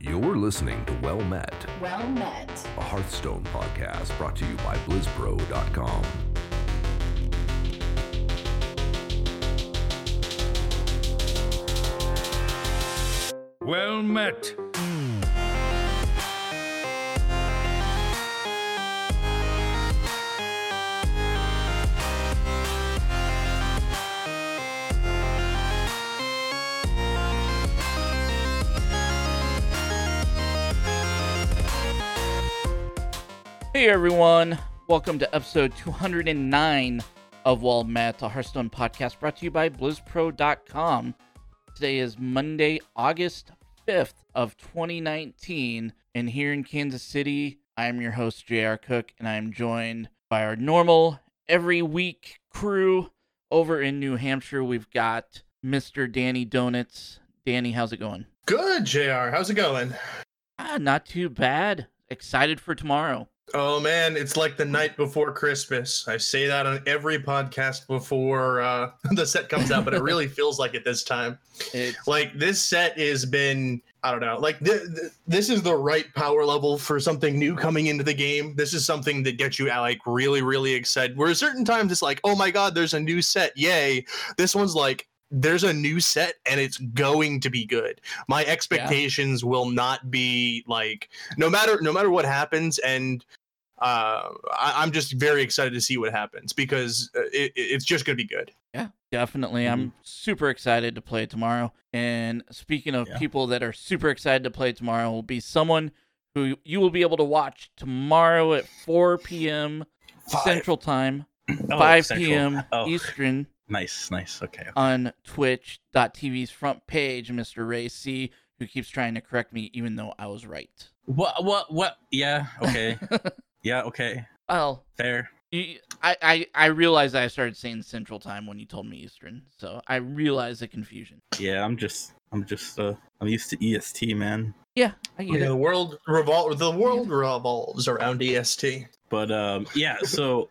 You're listening to Well Met, Well Met, a Hearthstone podcast brought to you by BlizzPro.com. Well met. Hey everyone, welcome to episode 209 of Well Met, a Hearthstone podcast brought to you by BlizzPro.com. Today is Monday, August 5th of 2019, and here in Kansas City, I'm your host, J.R. Cook, and I'm joined by our normal, every week crew. Over in New Hampshire, we've got Mr. Danny Donuts. Danny, how's it going? Good, JR. How's it going? Not too bad. Excited for tomorrow. Oh, man, it's like the night before Christmas. I say that on every podcast before the set comes out, but it really feels like it this time. Like, this set has been, I don't know, like, this is the right power level for something new coming into the game. This is something that gets you, like, really, really excited. Where certain times it's like, oh my god, there's a new set, yay. This one's like, there's a new set and it's going to be good. My expectations will not be like, no matter what happens, and I'm just very excited to see what happens because it's just going to be good. Yeah, definitely. Mm-hmm. I'm super excited to play tomorrow. And speaking of people that are super excited to play tomorrow, will be someone who you will be able to watch tomorrow at 4 p.m. Central Time, 5 p.m. Eastern. Nice. Okay. On Twitch.tv's front page, Mr. Ray C, who keeps trying to correct me even though I was right. What? Yeah, okay. Yeah, okay. Well, fair. I realized I started saying Central Time when you told me Eastern, so I realized the confusion. Yeah, I'm used to EST, man. Yeah, I get it. The world revolves around EST. But yeah, so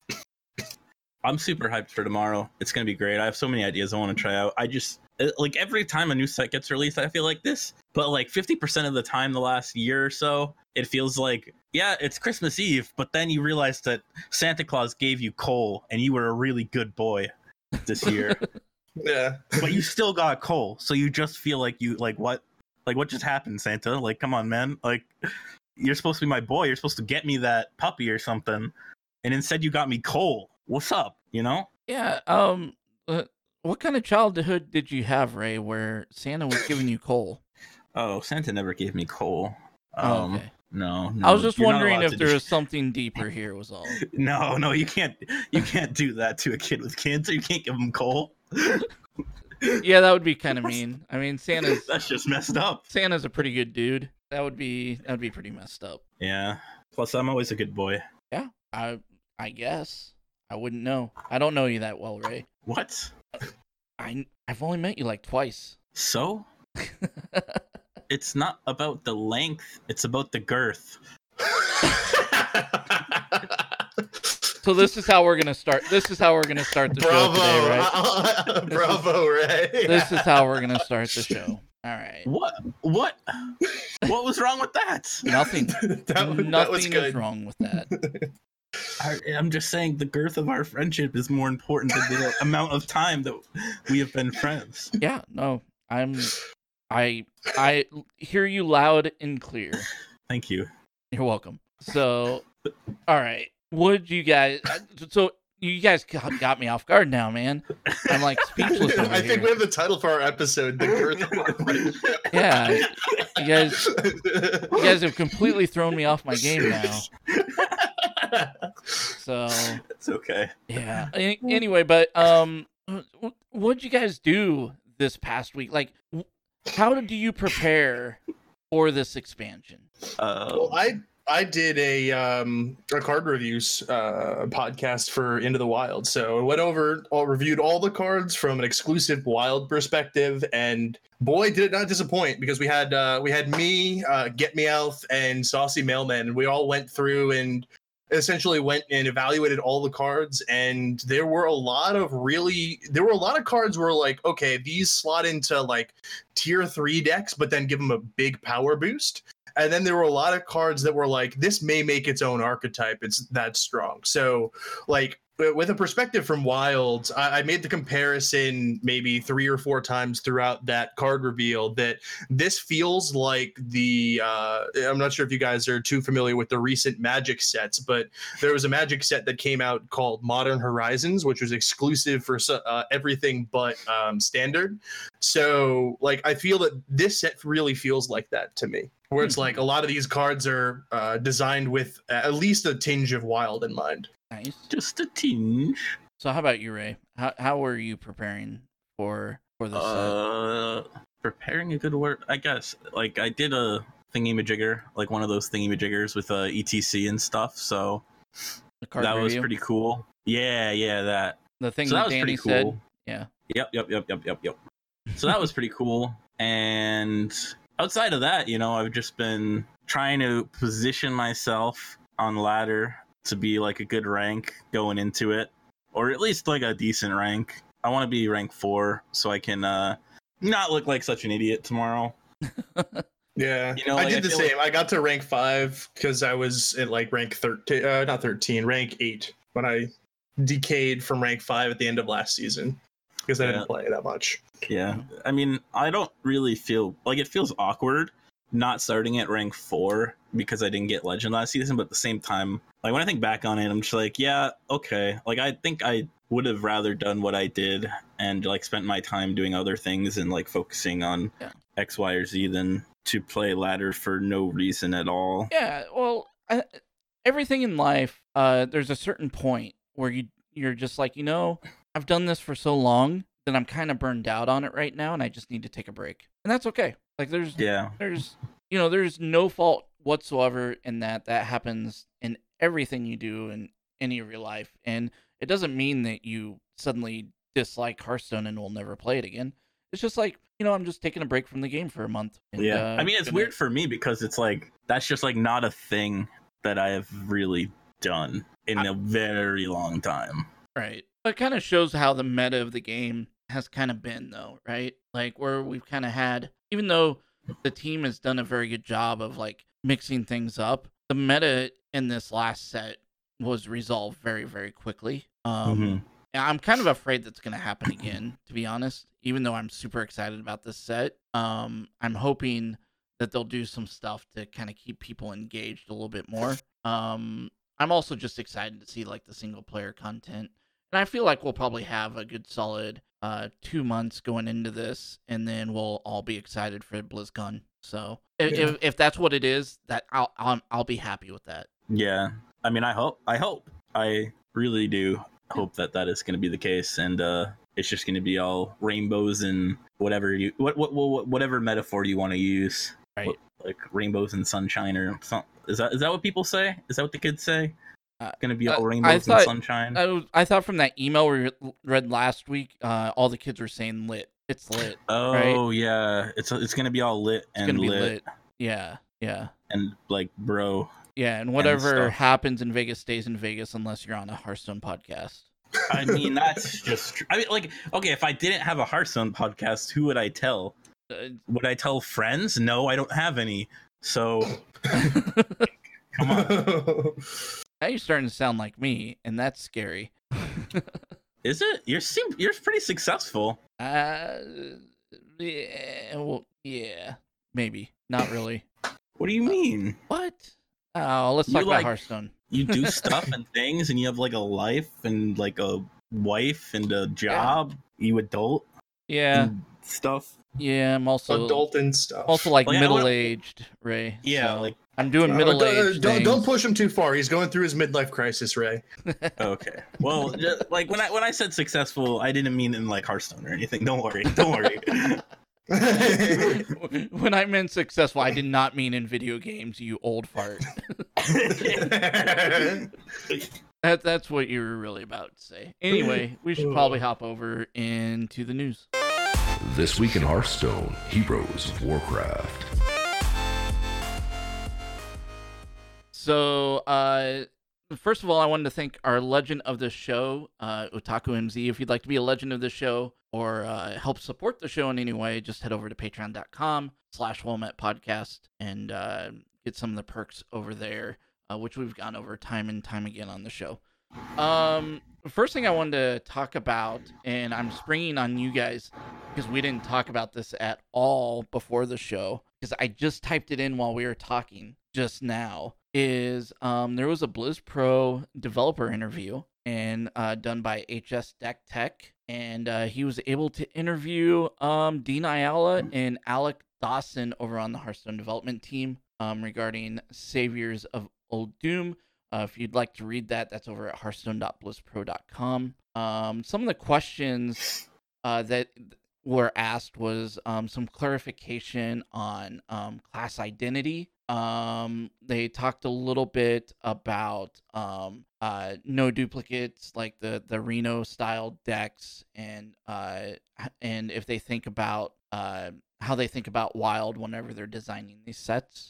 I'm super hyped for tomorrow. It's gonna be great. I have so many ideas I want to try out. Like every time a new set gets released, I feel like this. But like 50% of the time, the last year or so, it feels like, yeah, it's Christmas Eve, but then you realize that Santa Claus gave you coal, and you were a really good boy this year. Yeah, but you still got coal, so you just feel like what just happened, Santa? Like, come on, man. Like, you're supposed to be my boy. You're supposed to get me that puppy or something, and instead you got me coal. What's up? You know? Yeah. What kind of childhood did you have, Ray, where Santa was giving you coal? Oh, Santa never gave me coal. Okay. No. I was just wondering if there was something deeper here, was all. No, you can't do that to a kid with cancer. You can't give him coal. Yeah, that would be kind of mean. I mean, that's just messed up. Santa's a pretty good dude. That would be pretty messed up. Yeah. Plus, I'm always a good boy. Yeah, I guess. I wouldn't know. I don't know you that well, Ray. What? I've only met you like twice. So? It's not about the length, it's about the girth. So this is how we're gonna start. This is how we're gonna start the show today, right? Bravo, Ray. This is how we're gonna start the show. All right. What was wrong with that? Nothing. that was good. Is wrong with that. I'm just saying the girth of our friendship is more important than the amount of time that we have been friends. Yeah, no, I hear you loud and clear. Thank you. You're welcome. So, all right, you guys got me off guard now, man. I'm like speechless over I think we have the title for our episode, The Girth of Our Friendship. Yeah, you guys have completely thrown me off my game now. So it's okay. Yeah. Anyway, but what'd you guys do this past week? Like, how do you prepare for this expansion? Well, I did a card reviews podcast for Into the Wild, so I went over, reviewed all the cards from an exclusive Wild perspective, and boy, did it not disappoint, because we had me, Get Meowth, and Saucy Mailman, and we all went through and essentially went and evaluated all the cards, and there were a lot of cards where like, okay, these slot into like tier 3 decks, but then give them a big power boost. And then there were a lot of cards that were like, this may make its own archetype. It's that strong. So like, with a perspective from Wilds, I made the comparison maybe 3 or 4 times throughout that card reveal that this feels like the, I'm not sure if you guys are too familiar with the recent Magic sets, but there was a Magic set that came out called Modern Horizons, which was exclusive for everything but Standard. So like, I feel that this set really feels like that to me, where it's like a lot of these cards are designed with at least a tinge of Wild in mind. Nice. Just a tinge. So how about you, Ray? How are you preparing for this set? Preparing a good word, I guess. Like I did a thingy-majigger, like one of those thingy-majiggers with ETC and stuff. So that review? Was pretty cool. Yeah, that. The thing that Danny said. Cool. Yeah. Yep. So that was pretty cool. And outside of that, I've just been trying to position myself on ladder to be like a good rank going into it, or at least like a decent rank. I want to be rank 4 so I can not look like such an idiot tomorrow. Yeah, I did the same. I got to rank 5 because I was at like rank 13, not 13, rank 8 when I decayed from rank 5 at the end of last season because I didn't play that much. Yeah, I mean, I don't really feel like it feels awkward not starting at rank 4 because I didn't get legend last season, but at the same time, like when I think back on it, I'm just like, yeah, okay. Like I think I would have rather done what I did and like spent my time doing other things and like focusing on X, Y, or Z than to play ladder for no reason at all. Yeah, well, everything in life, there's a certain point where you're just like, I've done this for so long that I'm kind of burned out on it right now, and I just need to take a break, and that's okay. Like there's no fault whatsoever in that happens in everything you do in any of your life, and it doesn't mean that you suddenly dislike Hearthstone and will never play it again. It's just like, I'm just taking a break from the game for a month. And, I mean, it's weird for me because it's like that's just like not a thing that I have really done in a very long time. Right. It kind of shows how the meta of the game has kind of been, though, right? Like where we've kind of had, even though the team has done a very good job of like mixing things up, the meta in this last set was resolved very, very quickly. I'm kind of afraid that's going to happen again, to be honest, even though I'm super excited about this set. I'm hoping that they'll do some stuff to kind of keep people engaged a little bit more. I'm also just excited to see like the single player content. And I feel like we'll probably have a good solid 2 months going into this, and then we'll all be excited for BlizzCon. So if that's what it is, that I'll be happy with that. Yeah, I mean, I really do hope that is going to be the case, and it's just going to be all rainbows and whatever metaphor you want to use, right? Like rainbows and sunshine or something. Is that what people say? Is that what the kids say? Going to be all rainbows and sunshine. I thought from that email we read last week, all the kids were saying lit. It's lit. Oh, right? Yeah, it's going to be all lit and it's gonna lit. Be lit. Yeah. And like, bro. Yeah, and whatever happens in Vegas stays in Vegas unless you're on a Hearthstone podcast. I mean, that's just. I mean, like, okay, if I didn't have a Hearthstone podcast, who would I tell? Would I tell friends? No, I don't have any. So, come on. Now you're starting to sound like me, and that's scary. Is it? You're pretty successful. Yeah, maybe. Not really. What do you mean? What? Oh, let's talk about Hearthstone. You do stuff and things, and you have like a life and like a wife and a job. Yeah. You adult. Yeah. And stuff. Yeah, I'm also adult and stuff. Also like middle-aged, Ray. Yeah, so like I'm doing middle-aged. Don't push him too far. He's going through his midlife crisis, Ray. Okay. Well, like when I said successful, I didn't mean in like Hearthstone or anything. Don't worry. When I meant successful, I did not mean in video games, you old fart. That's what you were really about to say. Anyway, we should probably hop over into the news. This week in Hearthstone, Heroes of Warcraft. So, first of all, I wanted to thank our legend of the show, Otaku MZ. If you'd like to be a legend of the show or help support the show in any way, just head over to patreon.com/WellMetPodcast and get some of the perks over there, which we've gone over time and time again on the show. First thing I wanted to talk about, and I'm springing on you guys because we didn't talk about this at all before the show, because I just typed it in while we were talking just now, is there was a Blizz Pro developer interview and done by HS Deck Tech, and he was able to interview Dean Ayala and Alec Dawson over on the Hearthstone development team regarding Saviors of Old Doom. If you'd like to read that, that's over at hearthstone.blizzpro.com. Some of the questions that were asked was some clarification on class identity. They talked a little bit about no duplicates, like the Reno style decks, and if they think about how they think about Wild whenever they're designing these sets.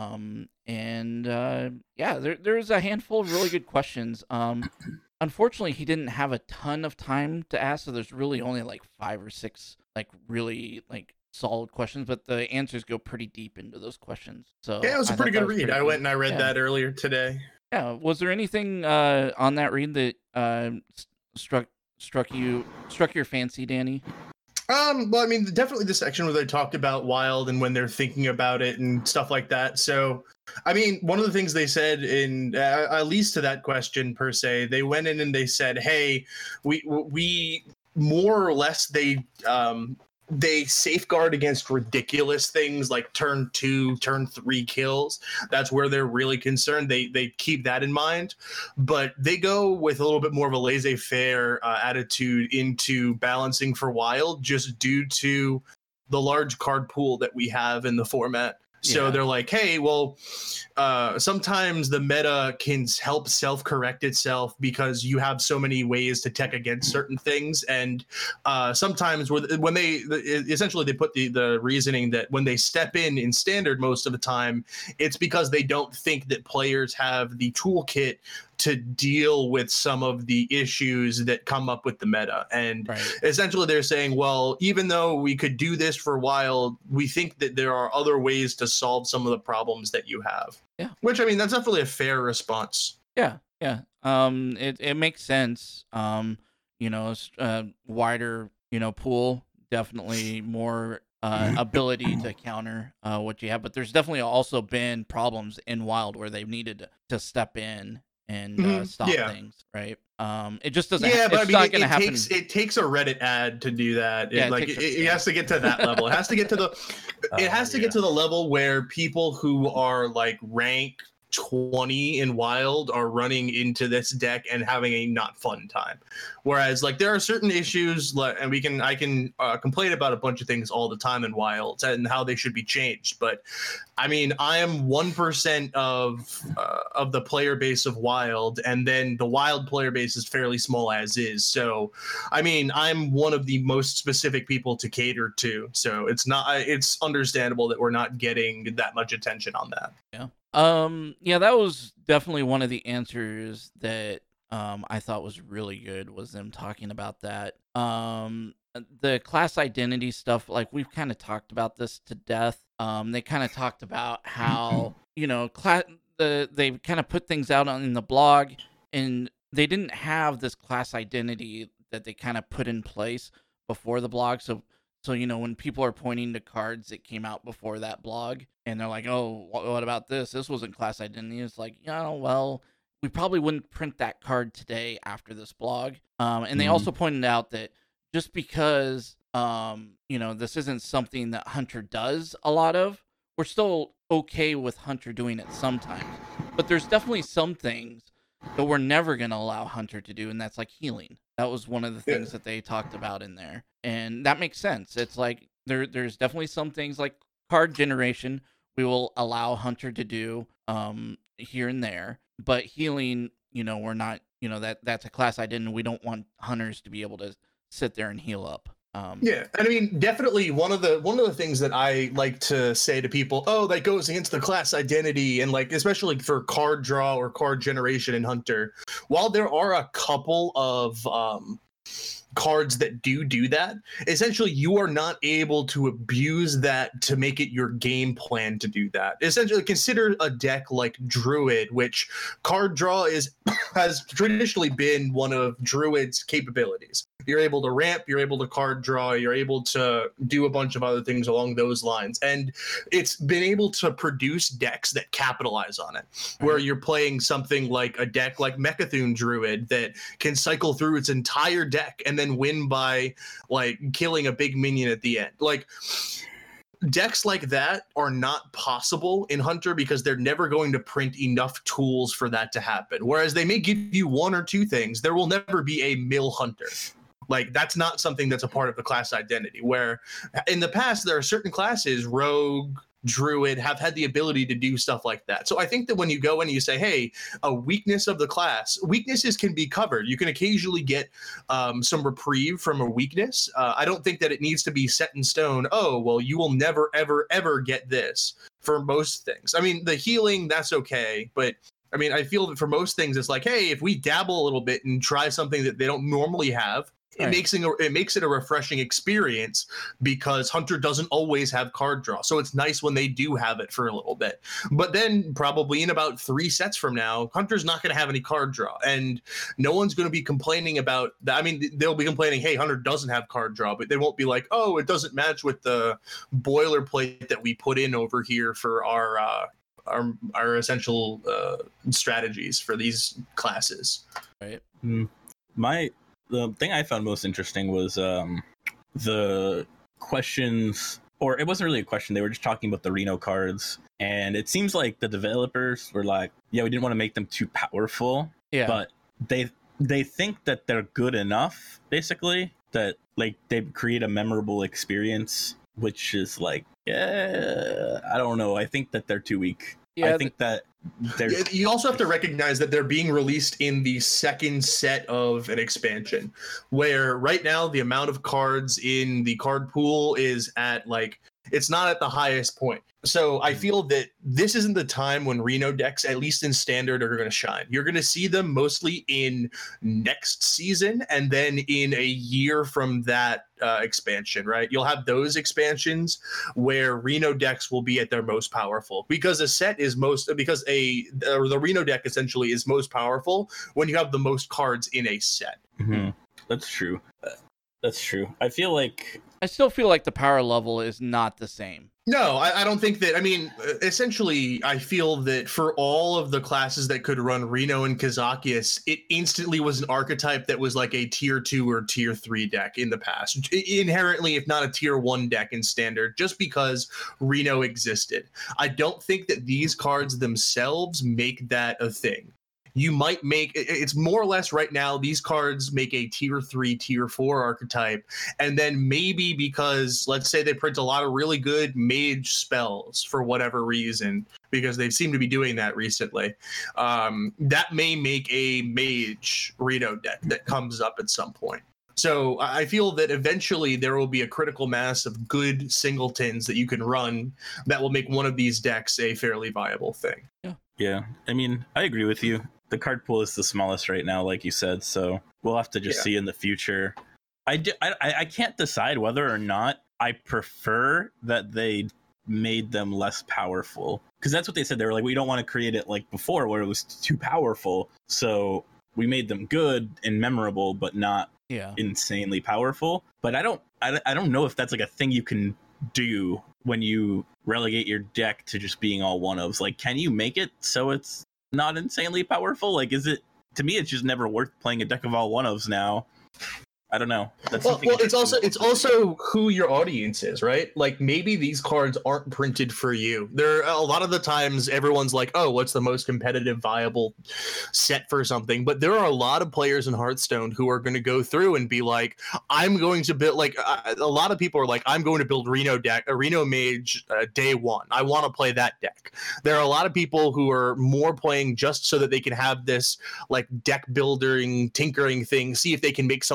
There's a handful of really good questions. Unfortunately, he didn't have a ton of time to ask, so there's really only like 5 or 6 like really like solid questions, but the answers go pretty deep into those questions. So yeah, it was a pretty good read. I went and I read that earlier today. Yeah, was there anything on that read that struck your fancy, Danny? Well, I mean, definitely the section where they talked about Wild and when they're thinking about it and stuff like that. So, I mean, one of the things they said in, at least to that question per se, they went in and they said, hey, we more or less, they safeguard against ridiculous things like turn 2, turn 3 kills. That's where they're really concerned. They keep that in mind, but they go with a little bit more of a laissez-faire attitude into balancing for Wild, just due to the large card pool that we have in the format. So they're like, hey, well, sometimes the meta can help self-correct itself because you have so many ways to tech against certain things. And sometimes when they essentially they put the reasoning that when they step in standard most of the time, it's because they don't think that players have the toolkit to deal with some of the issues that come up with the meta. And essentially they're saying, well, even though we could do this for Wild, we think that there are other ways to solve some of the problems that you have. Yeah. Which, I mean, that's definitely a fair response. Yeah. Yeah. It makes sense. Wider, pool, definitely more ability to counter what you have. But there's definitely also been problems in Wild where they've needed to step in and stop things, right? It just doesn't. Yeah, but I mean, it takes a Reddit ad to do that. It has to get to that level. It has to get to the. It has to get to the level where people who are like rank 20 in Wild are running into this deck and having a not fun time. Whereas like there are certain issues, and I can complain about a bunch of things all the time in Wild and how they should be changed. But I mean, I am 1% of the player base of Wild, and then the Wild player base is fairly small as is. So, I mean, I'm one of the most specific people to cater to. So it's understandable that we're not getting that much attention on that. Yeah. That was definitely one of the answers that I thought was really good, was them talking about that. The class identity stuff, like we've kind of talked about this to death. They kind of talked about how, they kind of put things out in the blog, and they didn't have this class identity that they kind of put in place before the blog. So when people are pointing to cards that came out before that blog, and they're like, oh, what about this? This wasn't class identity. It's like, well, we probably wouldn't print that card today after this blog. And they also pointed out that just because, this isn't something that Hunter does a lot of, we're still okay with Hunter doing it sometimes. But there's definitely some things that we're never going to allow Hunter to do, and that's like healing. That was one of the things that they talked about in there. And that makes sense. It's like there's definitely some things like card generation we will allow Hunter to do here and there. But healing, we're not, that's a class identity. We don't want hunters to be able to sit there and heal up. Yeah, and I mean, definitely one of the things that I like to say to people, oh, that goes against the class identity, and like especially for card draw or card generation in Hunter. While there are a couple of cards that do that, essentially you are not able to abuse that to make it your game plan to do that. Essentially, consider a deck like Druid, which card draw has traditionally been one of Druid's capabilities. You're able to ramp, you're able to card draw, you're able to do a bunch of other things along those lines. And it's been able to produce decks that capitalize on it, where you're playing something like a deck like Mechathune Druid that can cycle through its entire deck and then win by like killing a big minion at the end. Like, decks like that are not possible in Hunter because they're never going to print enough tools for that to happen. Whereas they may give you one or two things, there will never be a mill Hunter. Like, that's not something that's a part of the class identity, where in the past there are certain classes, Rogue, Druid, have had the ability to do stuff like that. So I think that when you go in and you say, hey, a weakness of the class, weaknesses can be covered. You can occasionally get some reprieve from a weakness. I don't think that it needs to be set in stone. Oh, well, you will never, ever, ever get this for most things. I mean, the healing, that's okay. But I mean, I feel that for most things, it's like, hey, if we dabble a little bit and try something that they don't normally have, it makes it a refreshing experience, because Hunter doesn't always have card draw. So it's nice when they do have it for a little bit. But then probably in about 3 sets from now, Hunter's not going to have any card draw. And no one's going to be complaining about that. I mean, they'll be complaining, hey, Hunter doesn't have card draw, but they won't be like, oh, it doesn't match with the boilerplate that we put in over here for our essential strategies for these classes. Right. The thing I found most interesting was the questions, or it wasn't really a question. They were just talking about the Reno cards. And it seems like the developers were like, yeah, we didn't want to make them too powerful. Yeah. But they think that they're good enough, basically, that like they create a memorable experience, which is like, yeah, I don't know. I think that they're too weak. Yeah, I think that you also have to recognize that they're being released in the second set of an expansion, where right now the amount of cards in the card pool is at like, it's not at the highest point. So I feel that this isn't the time when Reno decks, at least in standard, are going to shine. You're going to see them mostly in next season, and then in a year from that expansion, right? You'll have those expansions where Reno decks will be at their most powerful, because the Reno deck essentially is most powerful when you have the most cards in a set. Mm-hmm. That's true. That's true. I still feel like the power level is not the same. No, I don't think that. I mean, essentially, I feel that for all of the classes that could run Reno and Kazakias, it instantly was an archetype that was like a tier 2 or tier 3 deck in the past. Inherently, if not a tier 1 deck in standard, just because Reno existed. I don't think that these cards themselves make that a thing. You might make it's more or less right now, these cards make a tier 3, tier 4 archetype. And then maybe because, let's say, they print a lot of really good mage spells for whatever reason, because they seem to be doing that recently, that may make a mage Reno deck that comes up at some point. So I feel that eventually there will be a critical mass of good singletons that you can run that will make one of these decks a fairly viable thing. Yeah. I mean, I agree with you. The card pool is the smallest right now, like you said, so we'll have to just see in the future. I can't decide whether or not I prefer that they made them less powerful, because that's what they said. They were like, we don't want to create it like before where it was too powerful, so we made them good and memorable but not insanely powerful. But I don't know if that's like a thing you can do when you relegate your deck to just being all one-ofs. Like, can you make it so it's not insanely powerful? Like, is it, to me, it's just never worth playing a deck of all one-ofs now. I don't know. Well, it's also who your audience is, right? Like, maybe these cards aren't printed for you. There a lot of the times everyone's like, oh, what's the most competitive viable set for something? But there are a lot of players in Hearthstone who are going to go through and be like, I'm going to build, like, a lot of people are like, I'm going to build a Reno Mage day one. I want to play that deck. There are a lot of people who are more playing just so that they can have this like deck building, tinkering thing, see if they can make something work.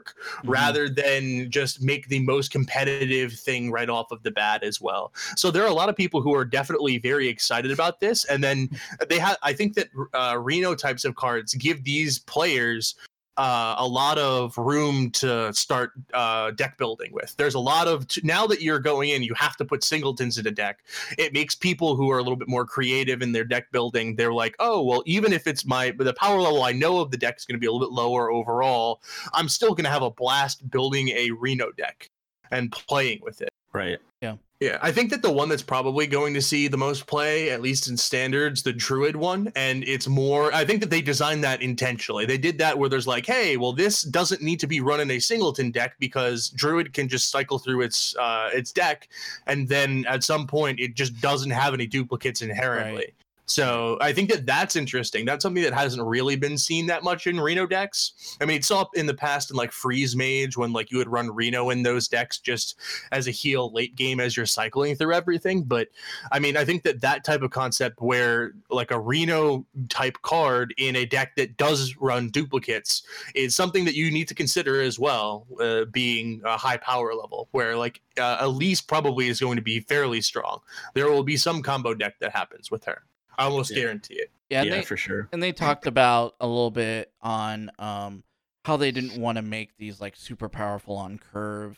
work rather than just make the most competitive thing right off of the bat as well. So there are a lot of people who are definitely very excited about this. And then I think that Reno types of cards give these players a lot of room to start deck building with. There's a lot of now that you're going in, you have to put singletons in a deck. It makes people who are a little bit more creative in their deck building. They're like, oh well, even if it's the power level I know of the deck is going to be a little bit lower overall, I'm still going to have a blast building a Reno deck and playing with it. Right. Yeah, I think that the one that's probably going to see the most play, at least in standards, the Druid one, and it's more. I think that they designed that intentionally. They did that where there's like, hey, well, this doesn't need to be run in a singleton deck because Druid can just cycle through its deck, and then at some point it just doesn't have any duplicates inherently. Right. So I think that that's interesting. That's something that hasn't really been seen that much in Reno decks. I mean, it's up in the past in like Freeze Mage when like you would run Reno in those decks just as a heal late game as you're cycling through everything. But I mean, I think that type of concept where like a Reno type card in a deck that does run duplicates is something that you need to consider as well, being a high power level where like Elise probably is going to be fairly strong. There will be some combo deck that happens with her. I almost guarantee it. Yeah, for sure. And they talked about a little bit on how they didn't want to make these like super powerful on curve.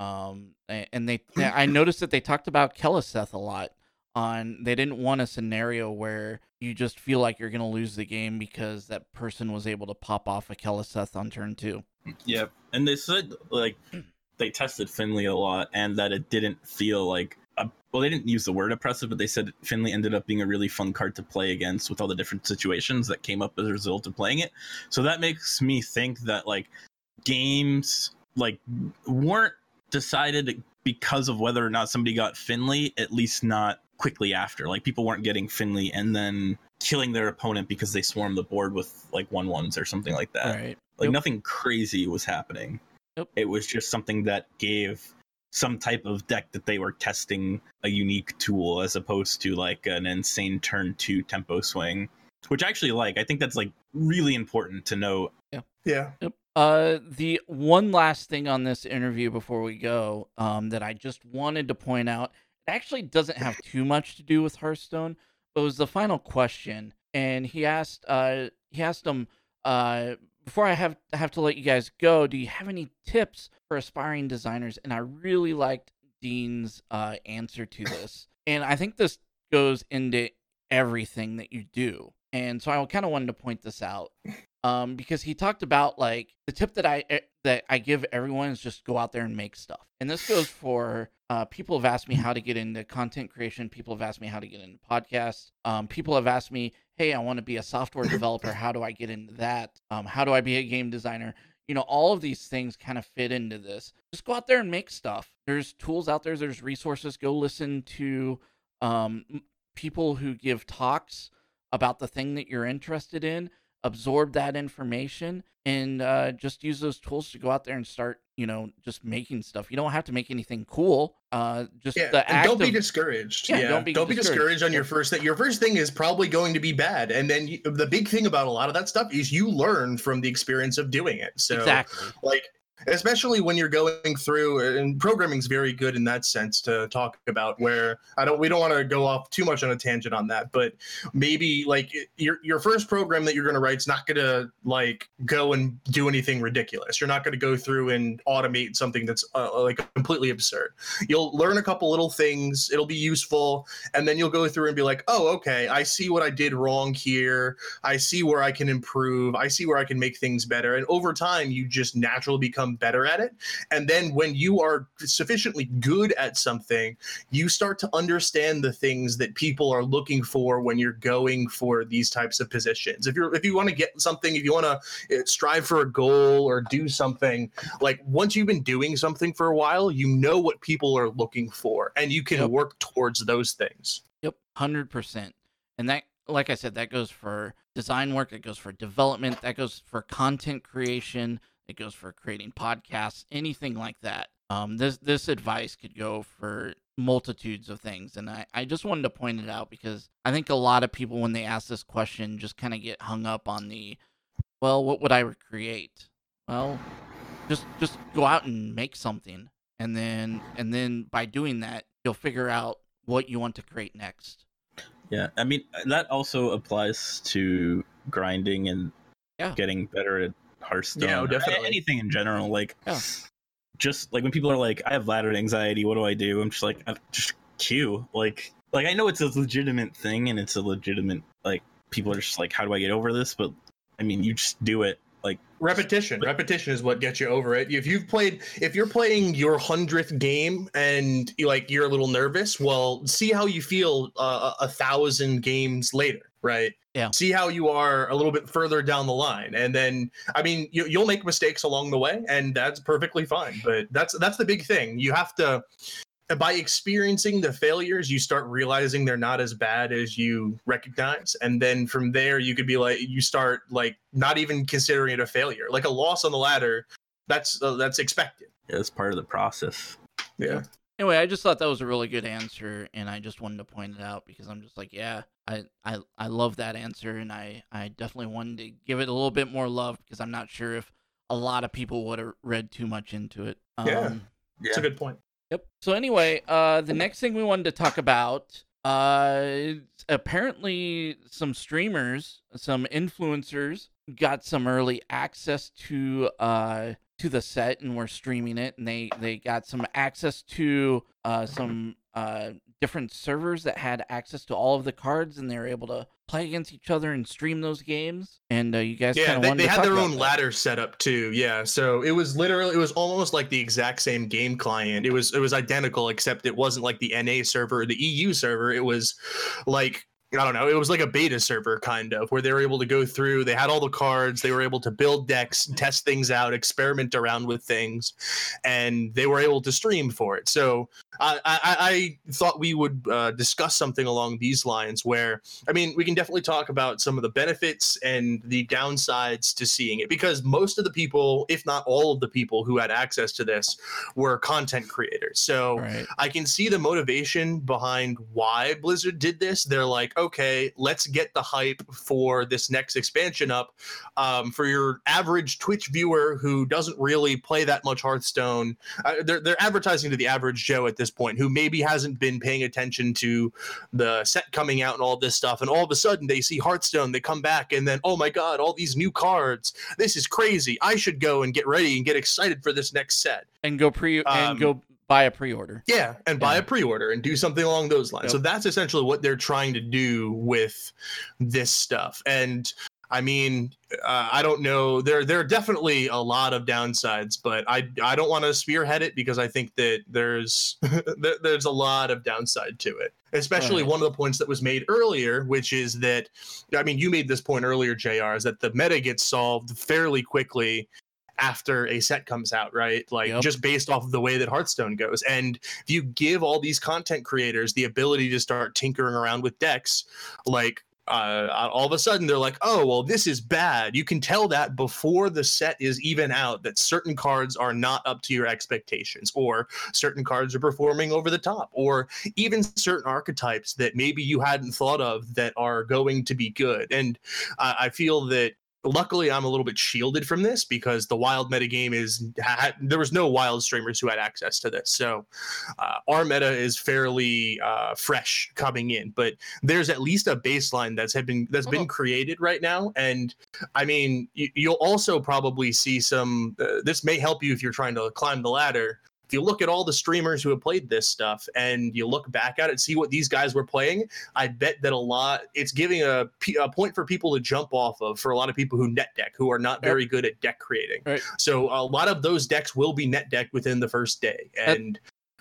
And I noticed that they talked about Keleseth a lot. They didn't want a scenario where you just feel like you're going to lose the game because that person was able to pop off a Keleseth on turn 2. Yep. And they said like they tested Finley a lot and that it didn't feel like well, they didn't use the word oppressive, but they said Finley ended up being a really fun card to play against with all the different situations that came up as a result of playing it. So that makes me think that like games like weren't decided because of whether or not somebody got Finley, at least not quickly after. Like people weren't getting Finley and then killing their opponent because they swarmed the board with like 1/1s or something like that. Right. Like nothing crazy was happening. Yep. It was just something that gave some type of deck that they were testing a unique tool as opposed to like an insane turn 2 tempo swing, which I actually like. I think that's like really important to know. Yeah. Yep. The one last thing on this interview before we go, that I just wanted to point out, it actually doesn't have too much to do with Hearthstone, but it was the final question, and he asked him, before I have to let you guys go, do you have any tips for aspiring designers? And I really liked Dean's answer to this. And I think this goes into everything that you do. And so I kind of wanted to point this out because he talked about like the tip that I give everyone is just go out there and make stuff. And this goes for people have asked me how to get into content creation. People have asked me how to get into podcasts. People have asked me, hey, I want to be a software developer. How do I get into that? How do I be a game designer? You know, all of these things kind of fit into this. Just go out there and make stuff. There's tools out there. There's resources. Go listen to people who give talks about the thing that you're interested in. Absorb that information and just use those tools to go out there and start, you know, just making stuff. You don't have to make anything cool. Just the act don't be discouraged. Don't be discouraged on your first thing. Your first thing is probably going to be bad, and then the big thing about a lot of that stuff is you learn from the experience of doing it. So, exactly. Like, especially when you're going through, and programming's very good in that sense to talk about, where we don't want to go off too much on a tangent on that, but maybe like your first program that you're going to write is not going to like go and do anything ridiculous. You're not going to go through and automate something that's like completely absurd. You'll learn a couple little things, it'll be useful, and then you'll go through and be like, oh, okay, I see what I did wrong here. I see where I can improve. I see where I can make things better. And over time, you just naturally become better at it. And then when you are sufficiently good at something, you start to understand the things that people are looking for when you're going for these types of positions. If you want to get something, if you want to strive for a goal or do something, like once you've been doing something for a while, you know what people are looking for and you can work towards those things. Yep, 100%. And that, like I said, that goes for design work, that goes for development, that goes for content creation, it goes for creating podcasts, anything like that. This advice could go for multitudes of things. And I just wanted to point it out because I think a lot of people, when they ask this question, just kind of get hung up on what would I create? Well, just go out and make something, and then by doing that, you'll figure out what you want to create next. Yeah, I mean, that also applies to grinding and getting better at Hearthstone. Yeah, definitely. Anything in general. Like, just like when people are like, I have ladder anxiety, what do? I'm just like, just queue. Like I know it's a legitimate thing and it's a legitimate, like, people are just like, how do I get over this? But I mean, you just do it. Like, repetition is what gets you over it. If you're playing your 100th game and you're a little nervous, well, see how you feel 1,000 games later, right? Yeah. See how you are a little bit further down the line, and then I mean you'll make mistakes along the way, and that's perfectly fine. But that's the big thing. You have to. By experiencing the failures, you start realizing they're not as bad as you recognize. And then from there, you could be like, you start like not even considering it a failure. Like a loss on the ladder, that's expected. Yeah, it's part of the process. Yeah. Anyway, I just thought that was a really good answer, and I just wanted to point it out because I'm just like, yeah, I love that answer, and I definitely wanted to give it a little bit more love because I'm not sure if a lot of people would have read too much into it. That's a good point. Yep. So anyway, the next thing we wanted to talk about, apparently some streamers, some influencers got some early access to the set and were streaming it, and they got some access to some different servers that had access to all of the cards, and they were able to play against each other and stream those games. And you guys kind of they had their own ladder set up too. Yeah, so it was almost like the exact same game client. It was identical, except it wasn't like the NA server or the EU server. It was like, I don't know, it was like a beta server kind of, where they were able to go through, they had all the cards, they were able to build decks, test things out, experiment around with things, and they were able to stream for it. So I thought we would discuss something along these lines where, I mean, we can definitely talk about some of the benefits and the downsides to seeing it, because most of the people, if not all of the people who had access to this, were content creators. So I can see the motivation behind why Blizzard did this. They're like, okay, let's get the hype for this next expansion up. For your average Twitch viewer who doesn't really play that much Hearthstone, they're advertising to the average Joe at this point who maybe hasn't been paying attention to the set coming out and all this stuff, and all of a sudden they see Hearthstone, they come back, and then, oh my god, all these new cards, this is crazy, I should go and get ready and get excited for this next set and go buy a pre-order. Yeah, and buy a pre-order and do something along those lines. Yep. So that's essentially what they're trying to do with this stuff. And I mean, I don't know. There are definitely a lot of downsides, but I don't want to spearhead it because I think that there's a lot of downside to it. Especially one of the points that was made earlier, which is that, I mean, you made this point earlier, JR, is that the meta gets solved fairly quickly after a set comes out, right? Like, just based off of the way that Hearthstone goes. And if you give all these content creators the ability to start tinkering around with decks, like, all of a sudden they're like, oh, well, this is bad. You can tell that before the set is even out, that certain cards are not up to your expectations, or certain cards are performing over the top, or even certain archetypes that maybe you hadn't thought of that are going to be good. And I feel that luckily I'm a little bit shielded from this because the wild meta game there was no wild streamers who had access to this. So our meta is fairly fresh coming in, but there's at least a baseline that's been created right now. And I mean, you'll also probably see some, this may help you if you're trying to climb the ladder. If you look at all the streamers who have played this stuff and you look back at it, see what these guys were playing, I bet that it's giving a point for people to jump off of for a lot of people who net deck, who are not very good at deck creating. Right. So a lot of those decks will be net decked within the first day. And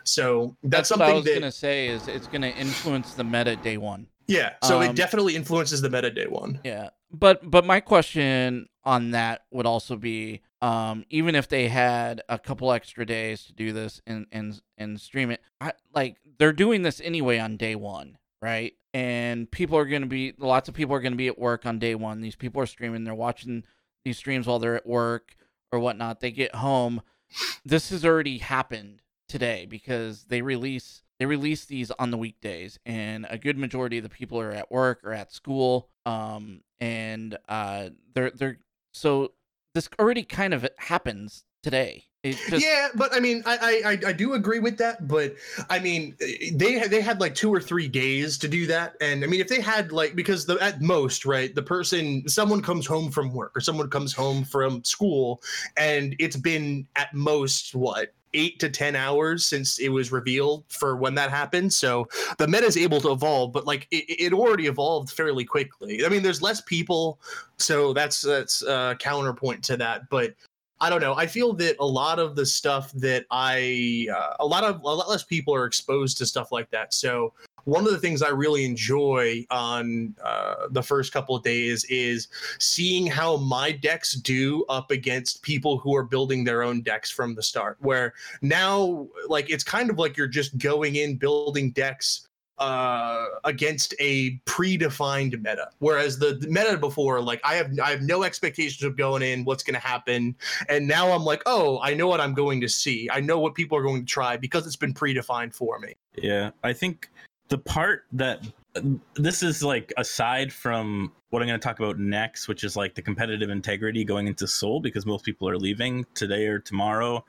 so that's something what I was going to say is it's going to influence the meta day one. Yeah, so it definitely influences the meta day one. Yeah, but my question on that would also be, even if they had a couple extra days to do this and stream it, they're doing this anyway on day one, right? And lots of people are going to be at work on day one. These people are streaming, they're watching these streams while they're at work or whatnot. They get home. This has already happened today because they release these on the weekdays, and a good majority of the people are at work or at school. So this already kind of happens today. Yeah, but I mean, I do agree with that. But I mean, they had like 2 or 3 days to do that, and I mean, if they had like, because at most, right, someone comes home from work or someone comes home from school, and it's been at most what, 8 to 10 hours since it was revealed for when that happened. So the meta is able to evolve, but like it already evolved fairly quickly. I mean, there's less people, so that's a counterpoint to that, but. I don't know. I feel that a lot of the stuff that a lot less people are exposed to stuff like that. So one of the things I really enjoy on the first couple of days is seeing how my decks do up against people who are building their own decks from the start, where now like it's kind of like you're just going in building decks against a predefined meta, whereas the meta before, like I have no expectations of going in what's going to happen, and now I'm like, oh, I know what I'm going to see, I know what people are going to try because it's been predefined for me. Yeah, I think the part that this is like, aside from what I'm going to talk about next, which is like the competitive integrity going into Seoul, because most people are leaving today or tomorrow,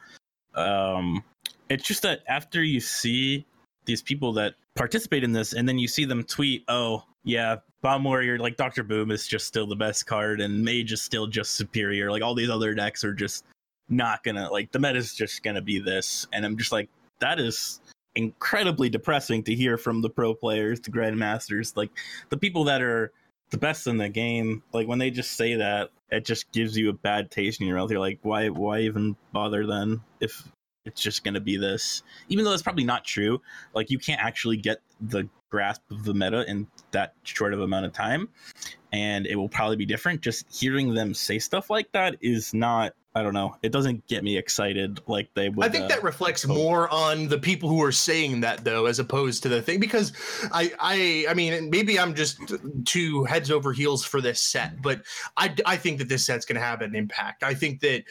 it's just that after you see these people that participate in this, and then you see them tweet, oh yeah, Bomb Warrior, like Dr. Boom is just still the best card, and Mage is still just superior, like all these other decks are just not gonna, like the meta is just gonna be this, and I'm just like, that is incredibly depressing to hear from the pro players, the grandmasters, like the people that are the best in the game. Like when they just say that, it just gives you a bad taste in your mouth. You're like, why even bother then if it's just going to be this, even though that's probably not true. Like you can't actually get the grasp of the meta in that short of amount of time, and it will probably be different. Just hearing them say stuff like that is not, I don't know, it doesn't get me excited like they would. I think that reflects more on the people who are saying that, though, as opposed to the thing, because I mean, maybe I'm just too heads over heels for this set, but I think that this set's going to have an impact. I think that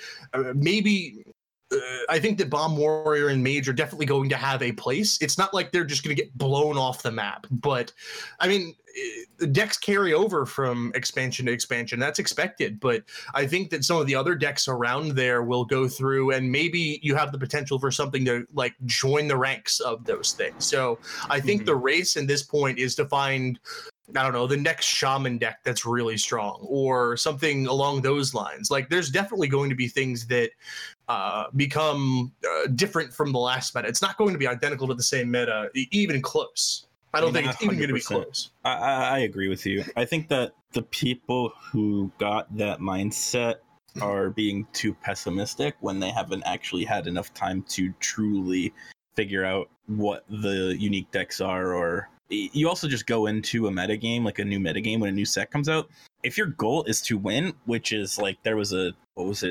I think that Bomb Warrior and Mage are definitely going to have a place. It's not like they're just going to get blown off the map, but I mean, decks carry over from expansion to expansion. That's expected, but I think that some of the other decks around there will go through, and maybe you have the potential for something to like join the ranks of those things. So I think the race in this point is to find, I don't know, the next shaman deck that's really strong or something along those lines. Like there's definitely going to be things that become different from the last meta. It's not going to be identical to the same meta, even close. I don't think it's even going to be close. I agree with you. I think that the people who got that mindset are being too pessimistic when they haven't actually had enough time to truly figure out what the unique decks are. Or you also just go into a metagame, like a new metagame when a new set comes out. If your goal is to win, which is like, there was like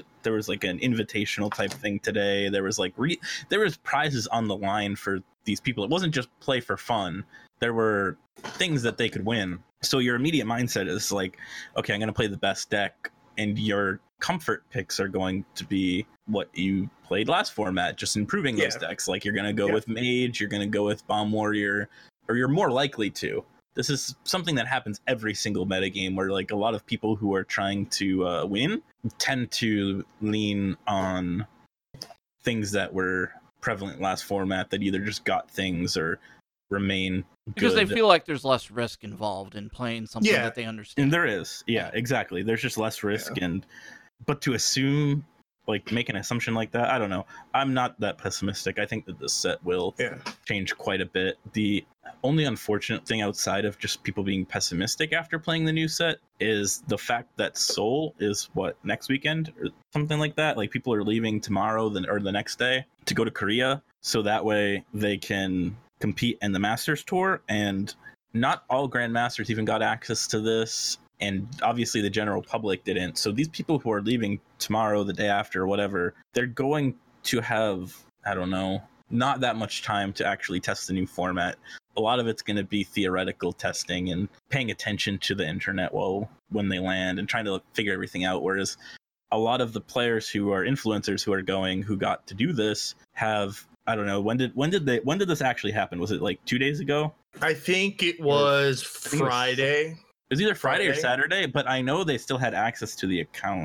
an invitational type thing today. There was like there was prizes on the line for these people. It wasn't just play for fun. There were things that they could win. So your immediate mindset is like, okay, I'm going to play the best deck, and your comfort picks are going to be what you played last format, just improving those decks. Like you're going to go with Mage, you're going to go with Bomb Warrior, or you're more likely to. This is something that happens every single metagame, where like a lot of people who are trying to win tend to lean on things that were prevalent last format, that either just got things or remain because good. They feel like there's less risk involved in playing something that they understand. And there is, exactly. There's just less risk, but to assume, like make an assumption like that, I don't know. I'm not that pessimistic. I think that this set will change quite a bit. The only unfortunate thing outside of just people being pessimistic after playing the new set is the fact that Seoul is next weekend or something like that. Like people are leaving tomorrow or the next day to go to Korea, so that way they can compete in the Masters Tour, and not all Grandmasters even got access to this, and obviously the general public didn't. So these people who are leaving tomorrow, the day after, whatever, they're going to have, I don't know, not that much time to actually test the new format. A lot of it's going to be theoretical testing and paying attention to the internet when they land and trying to figure everything out, whereas a lot of the players who are influencers who got to do this have, I don't know, when did this actually happen? Was it like 2 days ago? I think it was Friday. It was either Friday or Saturday, but I know they still had access to the account.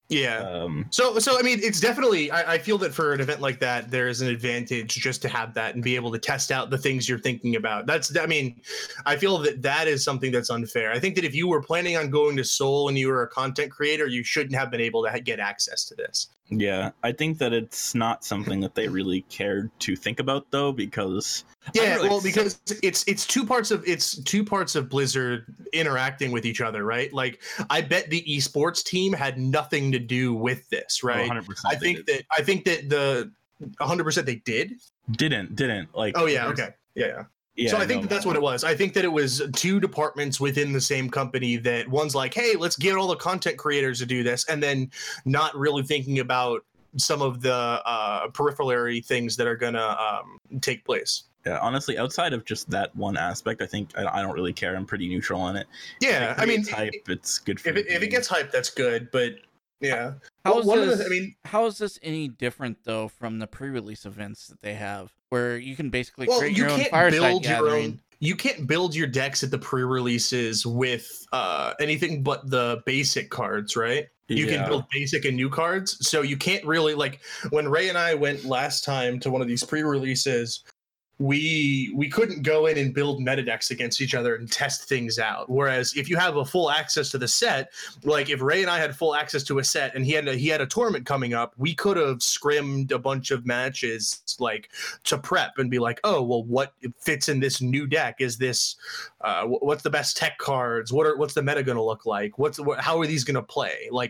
Yeah. So I mean, it's definitely. I feel that for an event like that, there is an advantage just to have that and be able to test out the things you're thinking about. I mean, I feel that is something that's unfair. I think that if you were planning on going to Seoul and you were a content creator, you shouldn't have been able to get access to this. Yeah, I think that it's not something that they really cared to think about, though, because because it's two parts of Blizzard interacting with each other, right? Like, I bet the esports team had nothing to do with this, right? 100% I think that the 100% they didn't like. Oh yeah, okay, yeah. Yeah, so I think that's what it was. I think that it was two departments within the same company that one's like, hey, let's get all the content creators to do this, and then not really thinking about some of the peripheral things that are gonna take place. Yeah, honestly, outside of just that one aspect, I think I don't really care. I'm pretty neutral on it. Yeah, I mean, it's good for if it gets hype, that's good. But yeah, how is this any different though from the pre-release events that they have, where you can basically create your own fireside gathering? You can't build your decks at the pre-releases with anything but the basic cards, right? You can build basic and new cards, so you can't really, like, when Ray and I went last time to one of these pre-releases, we couldn't go in and build meta decks against each other and test things out. Whereas if you have a full access to the set, like if Ray and I had full access to a set and he had a tournament coming up, we could have scrimmed a bunch of matches like to prep and be like, oh well, what fits in this new deck? Is this what's the best tech cards? What's the meta going to look like? How are these going to play? Like,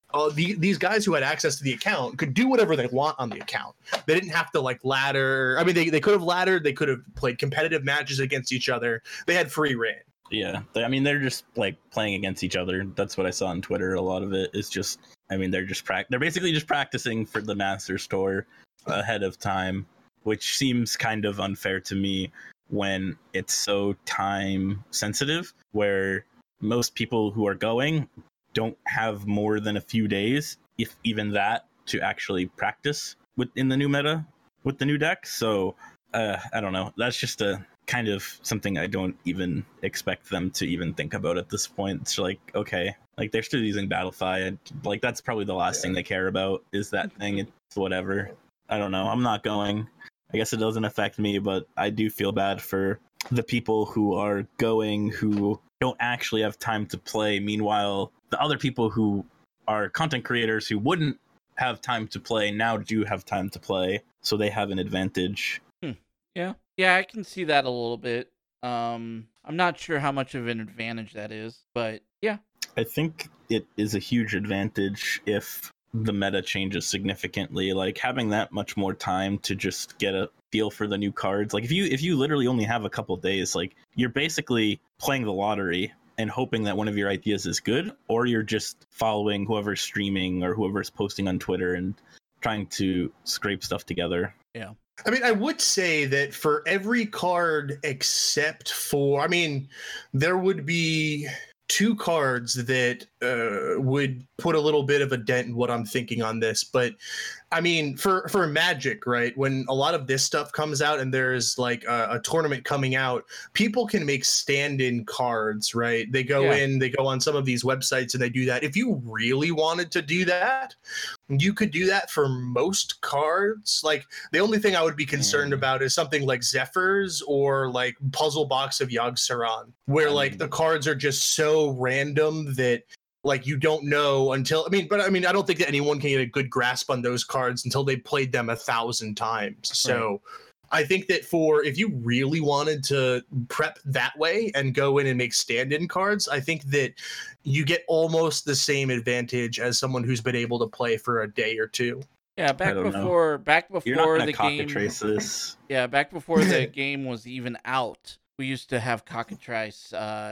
these guys who had access to the account could do whatever they want on the account. They didn't have to like ladder. I mean, they could have laddered. They could have played competitive matches against each other. They had free reign. Yeah, I mean, they're just like playing against each other. That's what I saw on Twitter. A lot of it is just, I mean, they're basically just practicing for the Masters Tour ahead of time, which seems kind of unfair to me when it's so time sensitive, where most people who are going don't have more than a few days, if even that, to actually practice in the new meta with the new deck. So I don't know. That's just a kind of something I don't even expect them to even think about at this point. It's like, okay, like they're still using Battlefy, and like that's probably the last thing they care about is that thing. It's whatever. I don't know. I'm not going. I guess it doesn't affect me, but I do feel bad for the people who are going who don't actually have time to play. Meanwhile, the other people who are content creators who wouldn't have time to play now do have time to play, so they have an advantage. Yeah, I can see that a little bit. I'm not sure how much of an advantage that is, but yeah. I think it is a huge advantage if the meta changes significantly, like having that much more time to just get a feel for the new cards. Like if you literally only have a couple days, like you're basically playing the lottery and hoping that one of your ideas is good, or you're just following whoever's streaming or whoever's posting on Twitter and trying to scrape stuff together. Yeah. I mean, I would say that for every card except for, I mean, there would be two cards that would put a little bit of a dent in what I'm thinking on this. But I mean, for Magic, right, when a lot of this stuff comes out and there's like a tournament coming out, people can make stand-in cards, right? They go they go on some of these websites and they do that. If you really wanted to do that, you could do that for most cards. Like the only thing I would be concerned about is something like Zephyrs or like Puzzle Box of Yogg-Saron, where like the cards are just so random that like you don't know until I don't think that anyone can get a good grasp on those cards until they played them 1,000 times. So I think that if you really wanted to prep that way and go in and make stand-in cards, I think that you get almost the same advantage as someone who's been able to play for a day or two. Yeah, back before You're not the game. This. Yeah, back before the game was even out, we used to have cockatrice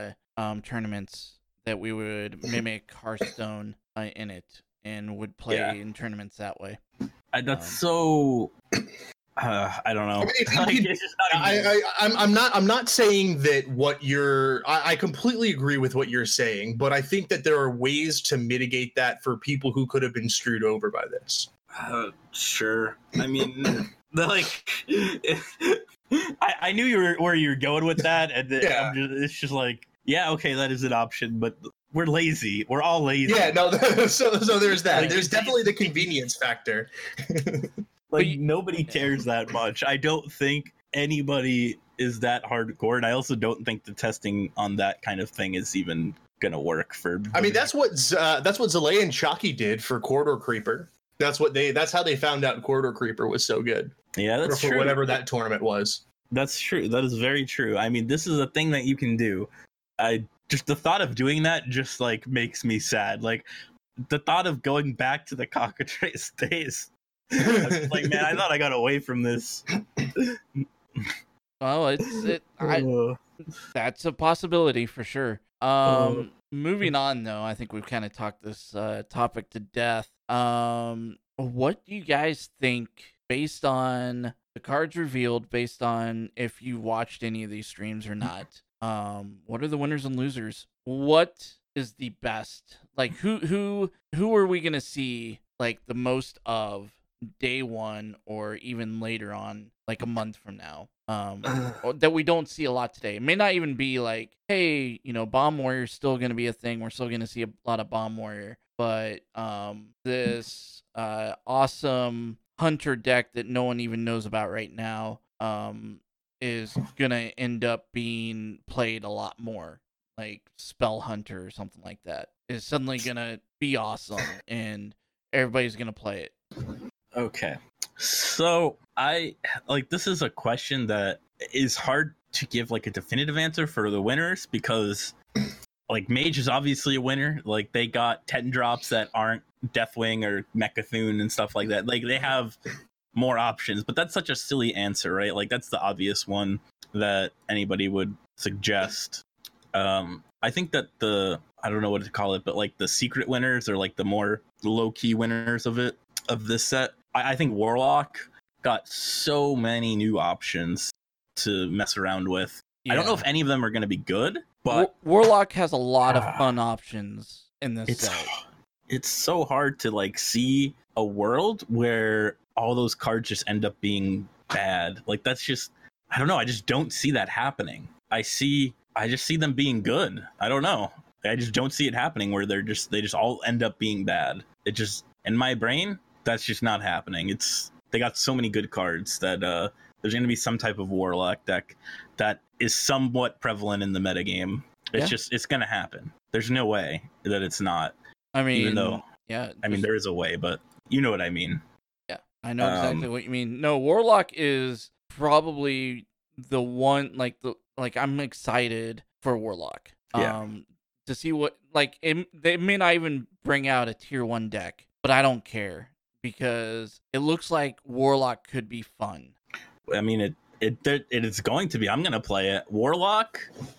tournaments that we would mimic Hearthstone in it and would play in tournaments that way. That's so. I don't know. I'm not saying that what you're. I completely agree with what you're saying, but I think that there are ways to mitigate that for people who could have been screwed over by this. Sure. I mean, I knew where you were going with that, and it's just like Yeah, okay, that is an option, but we're lazy. We're all lazy. Yeah, no. So there's that. Like, there's definitely the convenience factor. Like nobody cares that much. I don't think anybody is that hardcore, and I also don't think the testing on that kind of thing is even gonna work for. I mean, that's what Zalea and Chalky did for Corridor Creeper. That's how they found out Corridor Creeper was so good. Yeah, that's for true. Whatever that tournament was. That's true. That is very true. I mean, this is a thing that you can do. Just the thought of doing that just like makes me sad. Like the thought of going back to the cockatrice days. I'm like, man, I thought I got away from this. Well, that's a possibility for sure. Moving on though, I think we've kind of talked this topic to death. What do you guys think, based on the cards revealed, based on if you watched any of these streams or not? What are the winners and losers? What is the best? Like who are we gonna see like the most of day one or even later on, like a month from now? That we don't see a lot today. It may not even be like, hey, Bomb Warrior's still gonna be a thing. We're still gonna see a lot of Bomb Warrior, but this awesome Hunter deck that no one even knows about right now is gonna end up being played a lot more, like Spell Hunter or something like that is suddenly gonna be awesome and everybody's gonna play it. Okay, so this is a question that is hard to give like a definitive answer for the winners, because like Mage is obviously a winner. Like they got 10 drops that aren't Deathwing or Mechathune and stuff like that. Like they have more options, but that's such a silly answer, right? Like that's the obvious one that anybody would suggest. I think that I don't know what to call it, but like the secret winners or like the more low-key winners of this set, I think Warlock got so many new options to mess around with. Yeah. I don't know if any of them are going to be good, but Warlock has a lot of fun options in this set. It's so hard to like see a world where all those cards just end up being bad. Like that's just, I don't know. I just don't see that happening. I just see them being good. I don't know. I just don't see it happening where they just all end up being bad. It just, in my brain, that's just not happening. They got so many good cards that there's going to be some type of Warlock deck that is somewhat prevalent in the metagame. It's going to happen. There's no way that it's not. I mean, even though, there is a way, but you know what I mean. Yeah, I know exactly what you mean. No, Warlock is probably the one, I'm excited for Warlock. Yeah. To see what, they may not even bring out a tier 1 deck, but I don't care because it looks like Warlock could be fun. I mean, it is going to be. I'm going to play it. Warlock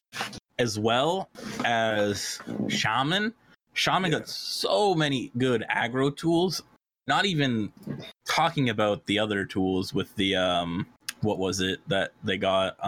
as well as Shaman. Shaman got so many good aggro tools. Not even talking about the other tools with the what was it that they got?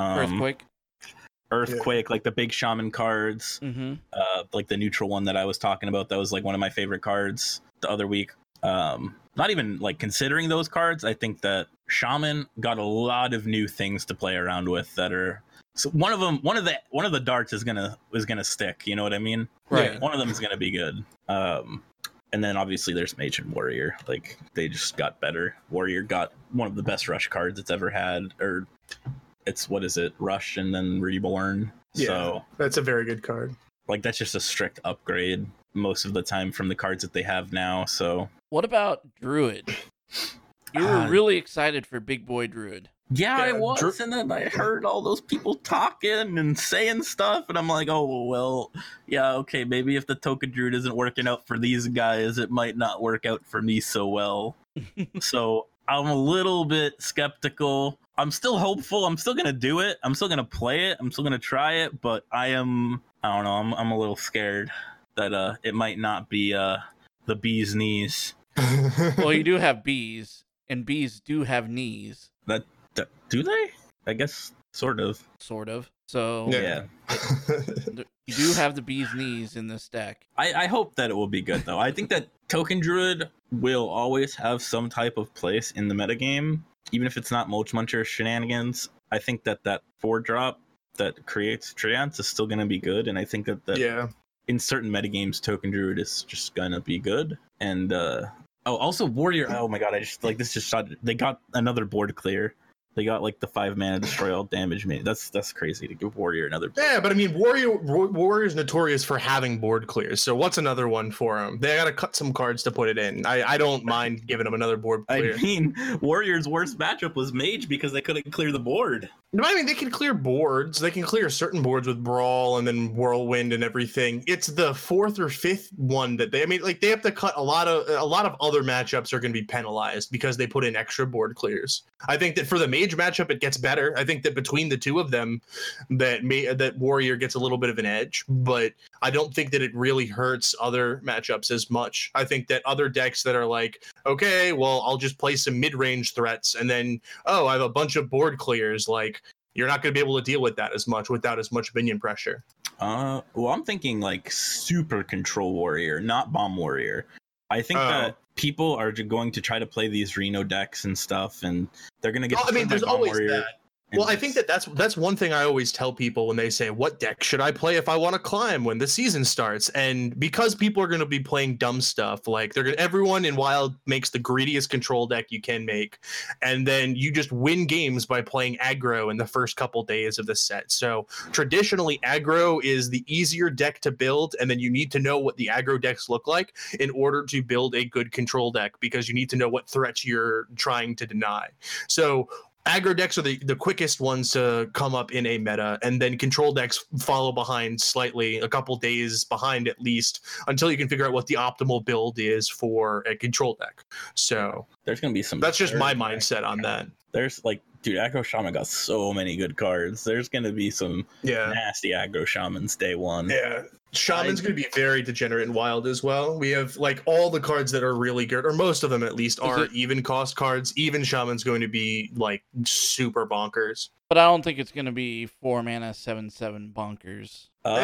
Earthquake, like the big Shaman cards. Mm-hmm. Like the neutral one that I was talking about. That was like one of my favorite cards the other week. Not even like considering those cards, I think that Shaman got a lot of new things to play around with that are. So one of the darts is gonna stick. You know what I mean? Right. One of them is gonna be good. And then obviously there's Mage and Warrior. Like they just got better. Warrior got one of the best Rush cards it's ever had. Or it's Rush and then Reborn. Yeah, so that's a very good card. Like that's just a strict upgrade most of the time from the cards that they have now. So what about Druid? You were really excited for Big Boy Druid. Yeah, I was, and then I heard all those people talking and saying stuff, and I'm like, oh, well, yeah, okay, maybe if the Token Druid isn't working out for these guys, it might not work out for me so well. So I'm a little bit skeptical. I'm still hopeful. I'm still going to do it. I'm still going to play it. I'm still going to try it, but I don't know, I'm a little scared that it might not be the bee's knees. Well, you do have bees, and bees do have knees. Do they? I guess sort of. So yeah. You do have the bee's knees in this deck. I hope that it will be good though. I think that Token Druid will always have some type of place in the metagame, even if it's not Mulch Muncher shenanigans. I think that 4-drop that creates Treants is still going to be good, and I think that in certain metagames, Token Druid is just going to be good. And also Warrior. Oh my god, they got another board clear. They got like the 5 mana destroy all damage. Man, that's crazy to give Warrior another. Yeah, but I mean, Warrior's notorious for having board clears. So what's another one for him? They got to cut some cards to put it in. I don't mind giving them another board clear. I mean, Warrior's worst matchup was Mage because they couldn't clear the board. I mean, they can clear boards. They can clear certain boards with Brawl and then Whirlwind and everything. It's the 4th or 5th one that they have to cut a lot of other matchups are going to be penalized because they put in extra board clears. I think that for the Mage matchup, it gets better. I think that between the two of them, that Warrior gets a little bit of an edge, but I don't think that it really hurts other matchups as much. I think that other decks that are like, okay, well, I'll just play some mid-range threats, and then, I have a bunch of board clears, like, you're not going to be able to deal with that as much without as much minion pressure. Well, I'm thinking like Super Control Warrior, not Bomb Warrior. I think that people are going to try to play these Reno decks and stuff, and they're going to get. There's always that. Well, I think that's one thing I always tell people when they say, what deck should I play if I want to climb when the season starts? And because people are going to be playing dumb stuff, like everyone in Wild makes the greediest control deck you can make, and then you just win games by playing aggro in the first couple days of the set. So traditionally, aggro is the easier deck to build, and then you need to know what the aggro decks look like in order to build a good control deck, because you need to know what threats you're trying to deny. So aggro decks are the quickest ones to come up in a meta, and then control decks follow behind slightly, a couple days behind at least, until you can figure out what the optimal build is for a control deck. So there's going to be some... That's just my mindset on that. There's like, dude, Aggro Shaman got so many good cards. There's going to be some nasty Aggro Shamans day one. Yeah. Shaman's going to be very degenerate in Wild as well. We have like all the cards that are really good, or most of them at least, are even cost cards. Even Shaman's going to be like super bonkers. But I don't think it's going to be 4 mana 7/7 bonkers.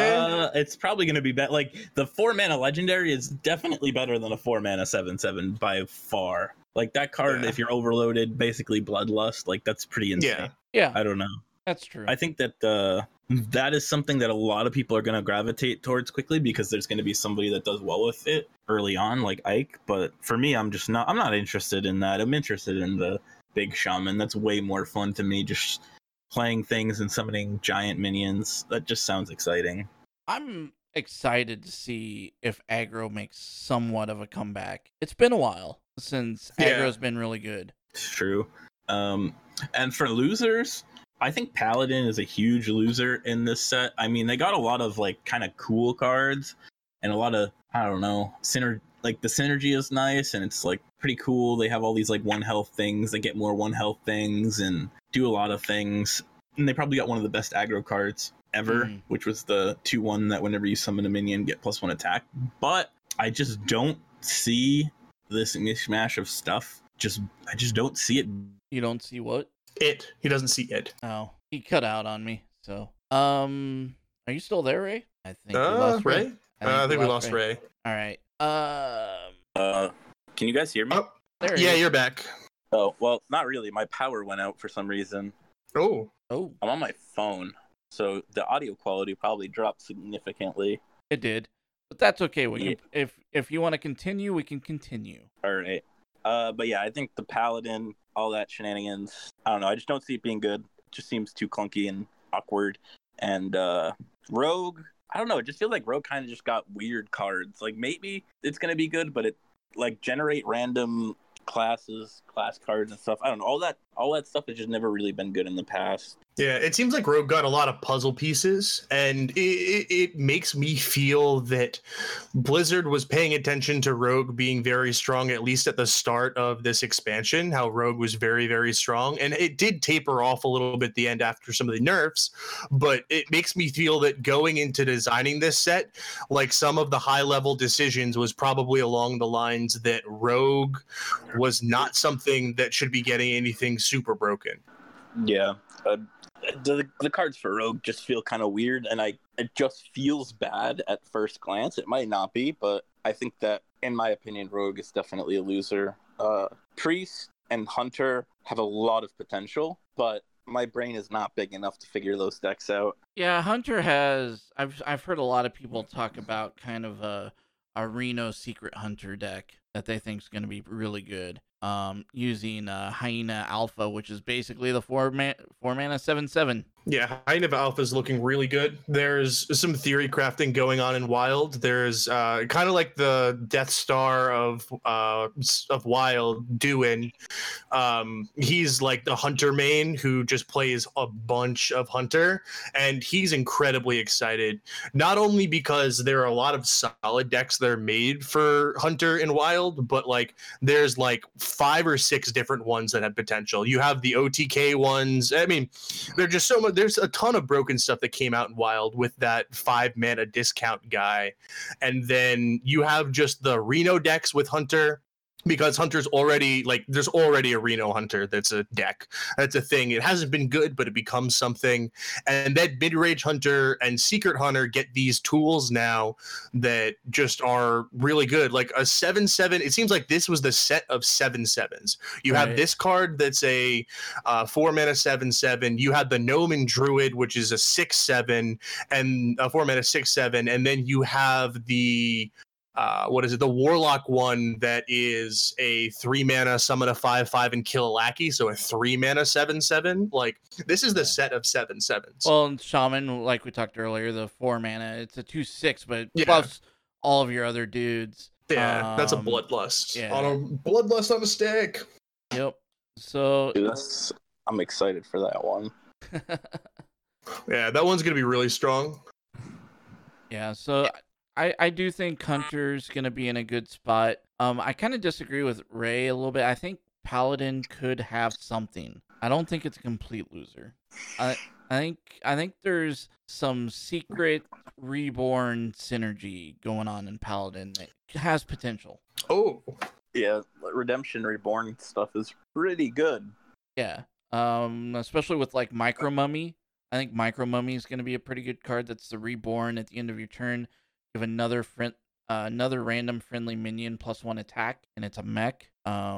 It's probably going to be better. Like the 4 mana legendary is definitely better than a 4 mana 7/7 by far. Like that card, if you're overloaded, basically Bloodlust, like that's pretty insane. Yeah. I don't know. That's true. I think that that is something that a lot of people are going to gravitate towards quickly, because there's going to be somebody that does well with it early on, like Ike. But for me, I'm not interested in that. I'm interested in the big Shaman. That's way more fun to me, just playing things and summoning giant minions. That just sounds exciting. I'm excited to see if aggro makes somewhat of a comeback. It's been a while since aggro's been really good. It's true. And for losers, I think Paladin is a huge loser in this set. I mean, they got a lot of like kind of cool cards and a lot of, I don't know, like the synergy is nice and it's like pretty cool. They have all these like 1 health things. They get more 1 health things and do a lot of things. And they probably got one of the best aggro cards ever, which was the 2/1 that whenever you summon a minion, get +1 attack. But I just don't see this mishmash of stuff. I just don't see it. You don't see what? He doesn't see it. Oh, he cut out on me. So, are you still there, Ray? I think we lost Ray. I think we lost Ray. All right. Can you guys hear me? Oh, you're back. Oh, well, not really. My power went out for some reason. Oh. I'm on my phone, so the audio quality probably dropped significantly. It did, but that's okay. If you want to continue, we can continue. All right. But yeah, I think the Paladin, all that shenanigans, I don't know. I just don't see it being good. It just seems too clunky and awkward. And Rogue, I don't know. It just feels like Rogue kind of just got weird cards. Like maybe it's going to be good, but it like generate random class cards and stuff. I don't know. All that stuff has just never really been good in the past. Yeah, it seems like Rogue got a lot of puzzle pieces, and it makes me feel that Blizzard was paying attention to Rogue being very strong, at least at the start of this expansion, how Rogue was very, very strong. And it did taper off a little bit at the end after some of the nerfs, but it makes me feel that going into designing this set, like some of the high-level decisions was probably along the lines that Rogue was not something that should be getting anything super broken. Yeah. The cards for Rogue just feel kind of weird, and it just feels bad at first glance. It might not be, but I think that, in my opinion, Rogue is definitely a loser. Priest and Hunter have a lot of potential, but my brain is not big enough to figure those decks out. Yeah, Hunter has. I've heard a lot of people talk about kind of a Reno Secret Hunter deck that they think is going to be really good. Using Hyena Alpha, which is basically the 4-mana 7/7. Yeah, Hyena Alpha is looking really good. There's some theory crafting going on in Wild. There's kind of like the Death Star of Wild, Duin. He's like the Hunter main who just plays a bunch of Hunter, and he's incredibly excited. Not only because there are a lot of solid decks that are made for Hunter in Wild, but like there's like 5 or 6 different ones that have potential. You have the OTK ones. I mean, they're just so much. There's a ton of broken stuff that came out in Wild with that 5-mana discount guy. And then you have just the Reno decks with Hunter, because Hunter's already, like, there's already a Reno Hunter that's a deck. That's a thing. It hasn't been good, but it becomes something. And then Mid-Range Hunter and Secret Hunter get these tools now that just are really good. Like a 7/7, it seems like this was the set of 7/7s. You have this card that's a 4-mana 7/7. You have the Gnome and Druid, which is a 6/7, and a 4-mana 6/7. And then you have the the Warlock one that is a 3-mana summon a 5/5 and kill a lackey, so a 3-mana 7/7. Like, this is the set of 7/7s. Well, and Shaman, like we talked earlier, the 4-mana, it's a 2/6, but plus all of your other dudes. Yeah, that's a Bloodlust. Yeah. On a Bloodlust on a stick. Yep. So Dude, I'm excited for that one. Yeah, that one's gonna be really strong. Yeah, so I do think Hunter's going to be in a good spot. I kind of disagree with Ray a little bit. I think Paladin could have something. I don't think it's a complete loser. I think there's some secret Reborn synergy going on in Paladin that has potential. Oh. Yeah, Redemption Reborn stuff is pretty good. Yeah. Especially with like Micro Mummy. I think Micro Mummy is going to be a pretty good card. That's the Reborn at the end of your turn. Give another random friendly minion +1 attack, and it's a mech.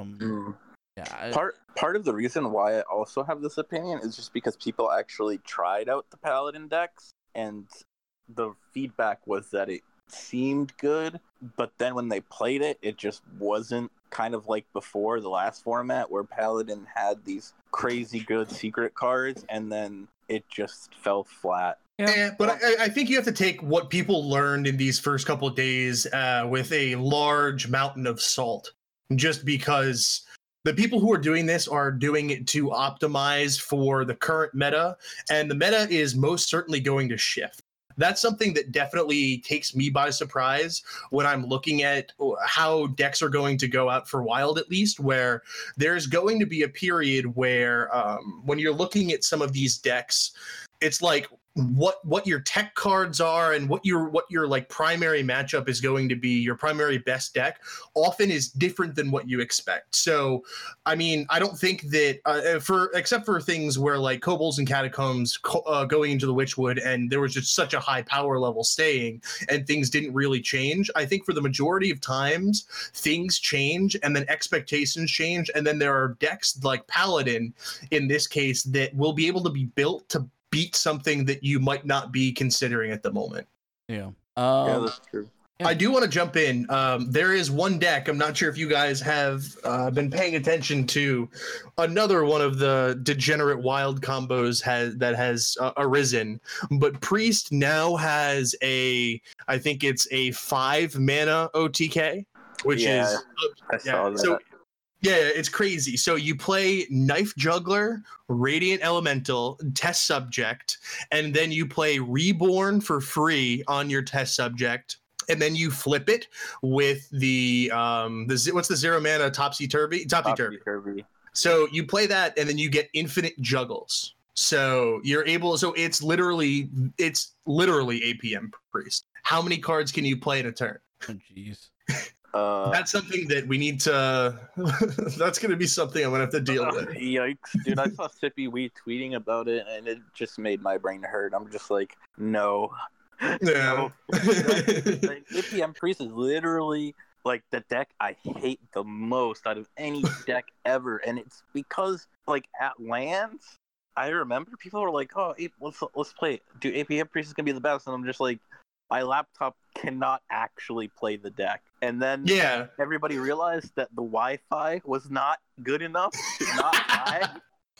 Yeah. Part of the reason why I also have this opinion is just because people actually tried out the Paladin decks, and the feedback was that it seemed good, but then when they played it, it just wasn't kind of like before the last format where Paladin had these crazy good secret cards, and then it just fell flat. Yeah, but I think you have to take what people learned in these first couple of days with a large mountain of salt, just because the people who are doing this are doing it to optimize for the current meta, and the meta is most certainly going to shift. That's something that definitely takes me by surprise when I'm looking at how decks are going to go out for Wild, at least, where there's going to be a period where when you're looking at some of these decks, it's like what your tech cards are and what your like primary matchup is going to be, your primary best deck often is different than what you expect. So, I mean, I don't think that except for things where like Kobolds and Catacombs going into the Witchwood and there was just such a high power level staying and things didn't really change. I think for the majority of times things change and then expectations change, and then there are decks like Paladin in this case that will be able to be built to beat something that you might not be considering at the moment. Yeah. Yeah, that's true. I do want to jump in. There is one deck, I'm not sure if you guys have been paying attention to, another one of the degenerate Wild combos that has arisen, but Priest now has I think it's a 5-mana OTK, which is... I saw that. So, yeah, it's crazy. So you play Knife Juggler, Radiant Elemental, Test Subject, and then you play Reborn for free on your Test Subject, and then you flip it with the what's the 0-mana Topsy Turvy? So you play that, and then you get infinite juggles. So you're able. So it's literally APM Priest. How many cards can you play in a turn? Oh, jeez. That's something that we need to. That's going to be something I'm going to have to deal with. Yikes, dude! I saw Sippy Wee tweeting about it, and it just made my brain hurt. I'm just like, no. Yeah. No. Like, APM Priest is literally like the deck I hate the most out of any deck ever, and it's because like at lands, I remember people were like, "Oh, let's play. Dude, APM Priest is gonna be the best," and I'm just like, my laptop cannot actually play the deck. And then everybody realized that the Wi-Fi was not good enough to not lag.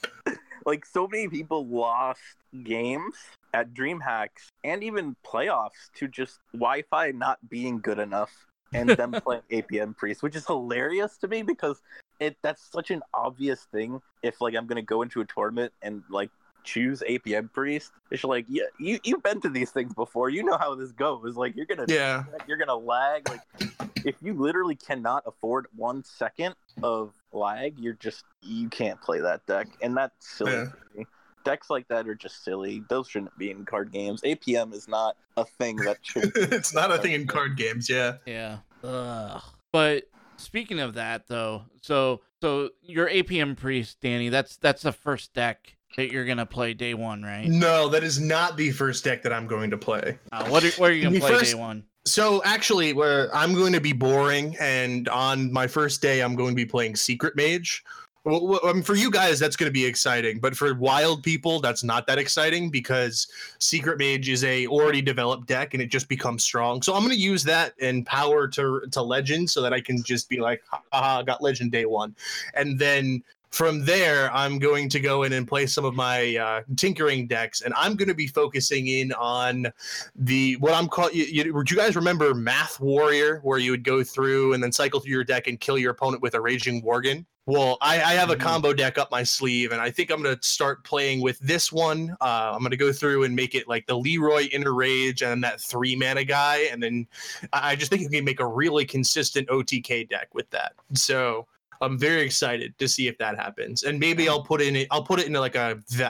Like, so many people lost games at DreamHacks and even playoffs to just Wi-Fi not being good enough and them playing APM Priest, which is hilarious to me because that's such an obvious thing. If like I'm gonna go into a tournament and like choose APM Priest, it's like, yeah, you've been to these things before. You know how this goes. Like you're gonna lag. Like if you literally cannot afford 1 second of lag, you can't play that deck, and that's silly. Yeah. To me. Decks like that are just silly. Those shouldn't be in card games. APM is not a thing that should. It's not a thing in card games. Yeah. Yeah. Ugh. But speaking of that, though, so your APM Priest, Danny, that's the first deck that you're gonna play day one, right? No, that is not the first deck that I'm going to play. What are you gonna play day one? So actually, where I'm going to be boring, and on my first day, I'm going to be playing Secret Mage. Well, I mean, for you guys, that's going to be exciting, but for wild people, that's not that exciting because Secret Mage is a already developed deck, and it just becomes strong. So I'm going to use that and power to Legend so that I can just be like, haha, got Legend day one, and then from there, I'm going to go in and play some of my tinkering decks, and I'm going to be focusing in on what I'm called. Do you guys remember Math Warrior, where you would go through and then cycle through your deck and kill your opponent with a Raging Worgen? Well, I have a combo deck up my sleeve, and I think I'm going to start playing with this one. I'm going to go through and make it like the Leroy Inner Rage and that 3-mana guy, and then I just think you can make a really consistent OTK deck with that. So I'm very excited to see if that happens, and maybe I'll put it into like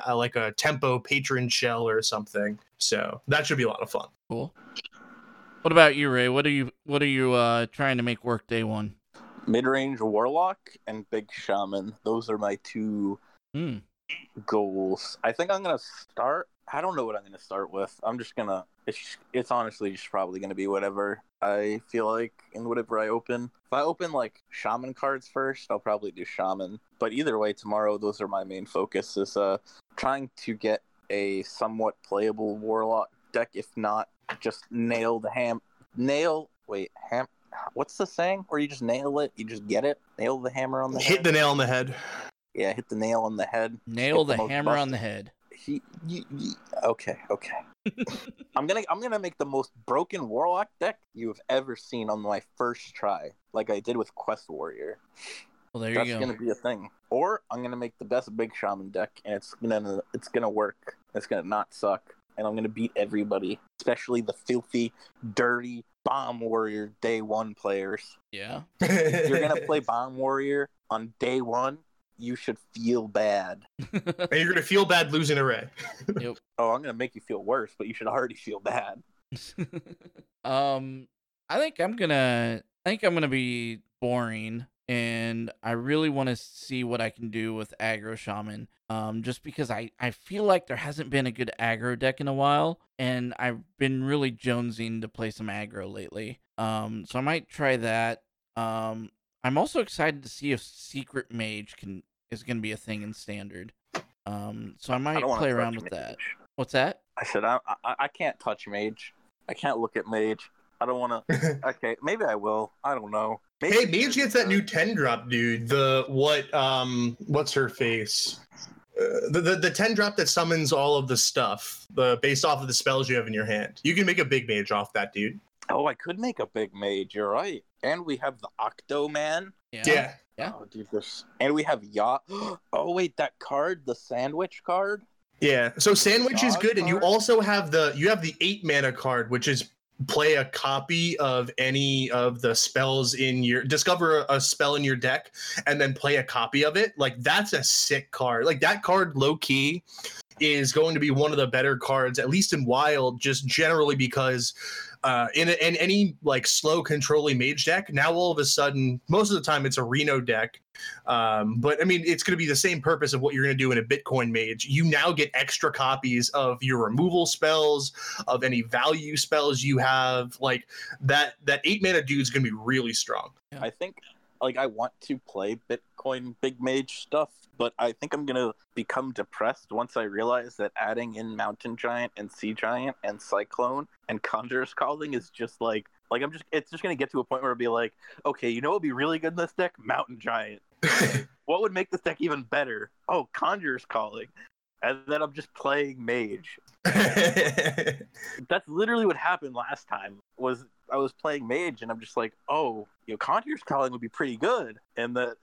a tempo patron shell or something. So that should be a lot of fun. Cool. What about you, Ray? What are you trying to make work day one? Mid-range Warlock and Big Shaman. Those are my two goals. I think I'm gonna start. I don't know what I'm gonna start with. I'm just gonna. It's honestly just probably gonna be whatever I feel like and whatever I open. If I open like Shaman cards first, I'll probably do Shaman. But either way, tomorrow those are my main focus. Is trying to get a somewhat playable Warlock deck. If not, just nail the ham. What's the saying? Where you just nail it, you just get it. Nail the hammer on the head. Hit the nail on the head. Yeah, hit the nail on the head. Nail the hammer on the head. Okay. I'm gonna make the most broken Warlock deck you have ever seen on my first try, like I did with Quest Warrior. Well, there you go. That's gonna be a thing. Or I'm gonna make the best Big Shaman deck, and it's gonna work. It's gonna not suck, and I'm gonna beat everybody, especially the filthy, dirty Bomb Warrior day one players. Yeah. If you're gonna play Bomb Warrior on day one, you should feel bad. And you're going to feel bad losing a Ray. Yep. Oh, I'm going to make you feel worse, but you should already feel bad. I think I'm going to be boring, and I really want to see what I can do with Aggro Shaman. Just because I feel like there hasn't been a good aggro deck in a while, and I've been really jonesing to play some aggro lately. So I might try that. I'm also excited to see if Secret Mage is going to be a thing in Standard. So I might play around with that. What's that? I said I can't touch Mage. I can't look at Mage. I don't want to. Okay, maybe I will. I don't know. Hey, Mage gets that new 10-drop, dude. What's her face? The 10-drop that summons all of the stuff, based off of the spells you have in your hand. You can make a big Mage off that, dude. Oh, I could make a big Mage. You're right. And we have the Octo Man. Yeah. Oh, dude, and we have Yacht. Oh, wait, that card, the Sandwich card. Yeah. So Sandwich is good, and you also have the 8-mana card, which is play a copy of any of the spells discover a spell in your deck, and then play a copy of it. Like, that's a sick card. Like, that card, low key, is going to be one of the better cards, at least in Wild, just generally because in any like slow controlling Mage deck, now all of a sudden, most of the time it's a Reno deck, but I mean it's going to be the same purpose of what you're going to do in a Bitcoin Mage. You now get extra copies of your removal spells, of any value spells you have. Like that 8-mana dude's going to be really strong. I think like, I want to play Bitcoin Big Mage stuff, but I think I'm gonna become depressed once I realize that adding in Mountain Giant and Sea Giant and Cyclone and Conjurer's Calling is just like it's just gonna get to a point where it'll be like, okay, you know what would be really good in this deck? Mountain Giant. What would make this deck even better? Oh, Conjurer's Calling. And then I'm just playing Mage. That's literally what happened last time. I was playing Mage, and I'm just like, oh, Conjurer's Calling would be pretty good. And I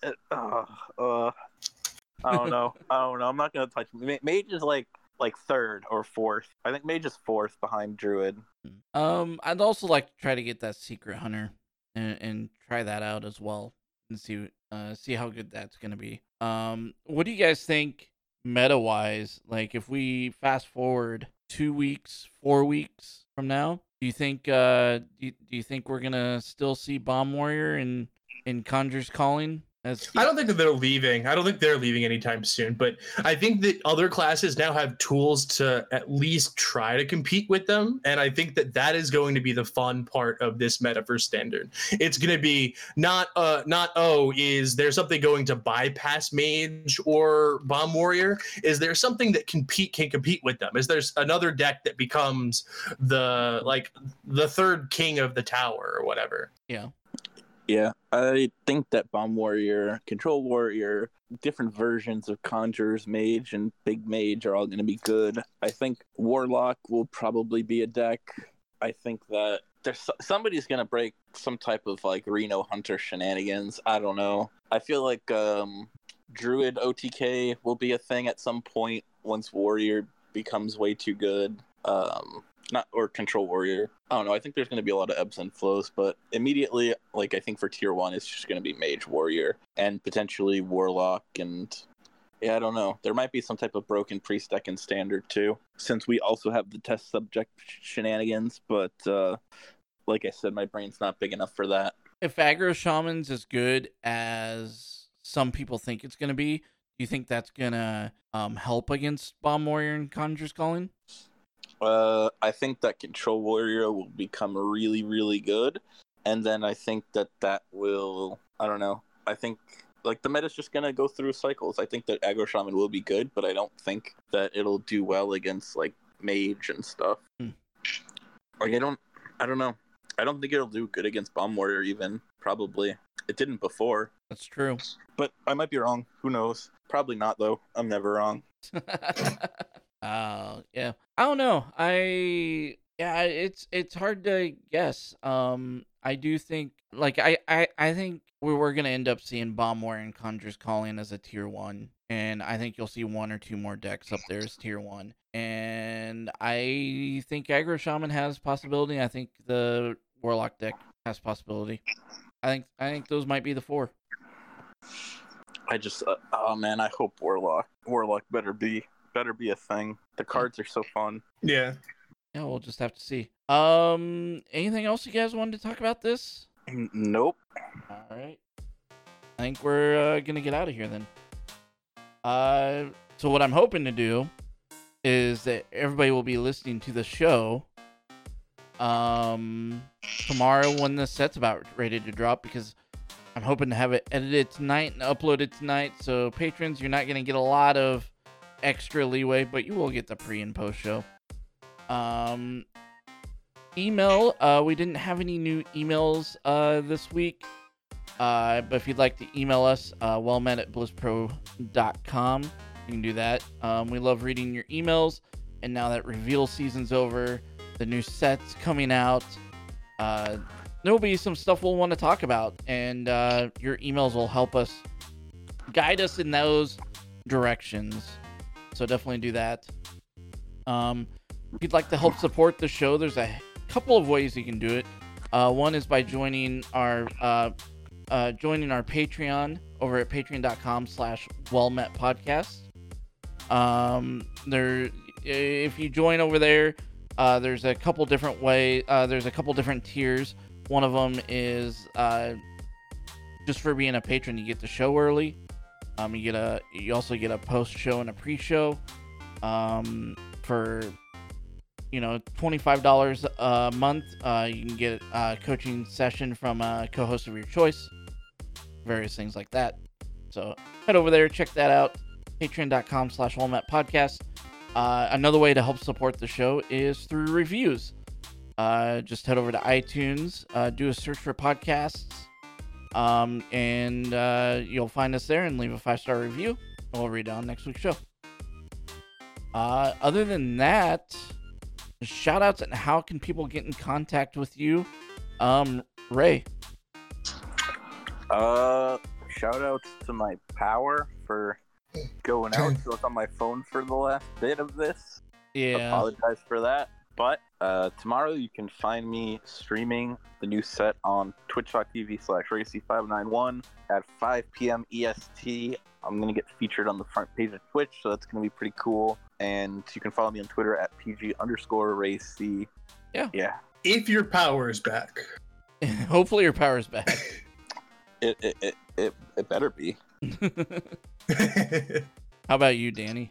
don't know. I'm not gonna touch Mage. Is like third or fourth. I think Mage is fourth behind Druid. I'd also like to try to get that Secret Hunter and try that out as well and see how good that's gonna be. What do you guys think meta wise? Like, if we fast forward 2 weeks, 4 weeks from now, do you think do you think we're gonna still see Bomb Warrior and Conjurer's Calling? I don't think that they're leaving. I don't think they're leaving anytime soon. But I think that other classes now have tools to at least try to compete with them. And I think that is going to be the fun part of this meta for Standard. It's going to be not is there something going to bypass Mage or Bomb Warrior? Is there something that can compete with them? Is there's another deck that becomes the third king of the tower or whatever? Yeah. Yeah, I think that Bomb Warrior, Control Warrior, different versions of Conjurer's Mage and Big Mage are all going to be good. I think Warlock will probably be a deck. I think that somebody's going to break some type of like Reno Hunter shenanigans. I don't know. I feel like Druid OTK will be a thing at some point once Warrior becomes way too good. Or Control Warrior. I don't know. I think there's going to be a lot of ebbs and flows, but immediately, I think for tier 1, it's just going to be Mage Warrior and potentially Warlock. And I don't know. There might be some type of broken priest deck in Standard too, since we also have the test subject shenanigans. But like I said, my brain's not big enough for that. If Aggro Shaman's as good as some people think it's going to be, do you think that's going to help against Bomb Warrior and Conjurer's Calling? I think that Control Warrior will become really, really good, and then I think that will, I don't know, I think, the meta's just gonna go through cycles. I think that Aggro Shaman will be good, but I don't think that it'll do well against, Mage and stuff. I don't know. I don't think it'll do good against Bomb Warrior even, probably. It didn't before. That's true. But I might be wrong. Who knows? Probably not, though. I'm never wrong. Yeah. I don't know. It's hard to guess. I do think I think we're gonna end up seeing Bomb Warrior and Conjurer's Calling as a tier 1, and I think you'll see 1 or 2 more decks up there as tier 1. And I think Aggro Shaman has possibility. I think the Warlock deck has possibility. I think those might be the 4. I just oh man, I hope Warlock better be a thing. The cards are so fun. Yeah, we'll just have to see. Anything else you guys wanted to talk about this? Nope. All right. I think we're gonna get out of here then. So what I'm hoping to do is that everybody will be listening to the show tomorrow when the set's about ready to drop, because I'm hoping to have it edited tonight and uploaded tonight. So patrons, you're not gonna get a lot of extra leeway, but you will get the pre and post show. Email, we didn't have any new emails this week, but if you'd like to email us, wellmet@blizpro.com, you can do that. We love reading your emails, and now that reveal season's over, the new set's coming out, there'll be some stuff we'll want to talk about, and your emails will help us guide us in those directions. So definitely do that. If you'd like to help support the show, there's a couple of ways you can do it. One is by joining our Patreon over at patreon.com/wellmetpodcast. If you join over there, there's a couple different there's a couple different tiers. One of them is just for being a patron, you get the show early. You also get a post show and a pre-show. For $25 a month, you can get a coaching session from a co-host of your choice. various things like that. So head over there, check that out. Patreon.com/WallMetPodcast. Another way to help support the show is through reviews. Just head over to iTunes, do a search for podcasts, and you'll find us there and leave a 5-star review. And we'll read it on next week's show. Other than that, shout outs and how can people get in contact with you? Ray. Shout outs to my power for going out. So it's on my phone for the last bit of this. Yeah. Apologize for that. But tomorrow you can find me streaming the new set on twitch.tv/Racy591 at 5 p.m. EST. I'm going to get featured on the front page of Twitch, so that's going to be pretty cool. And you can follow me on Twitter at PG_Racy. Yeah. If your power is back. Hopefully your power is back. It better be. How about you, Danny?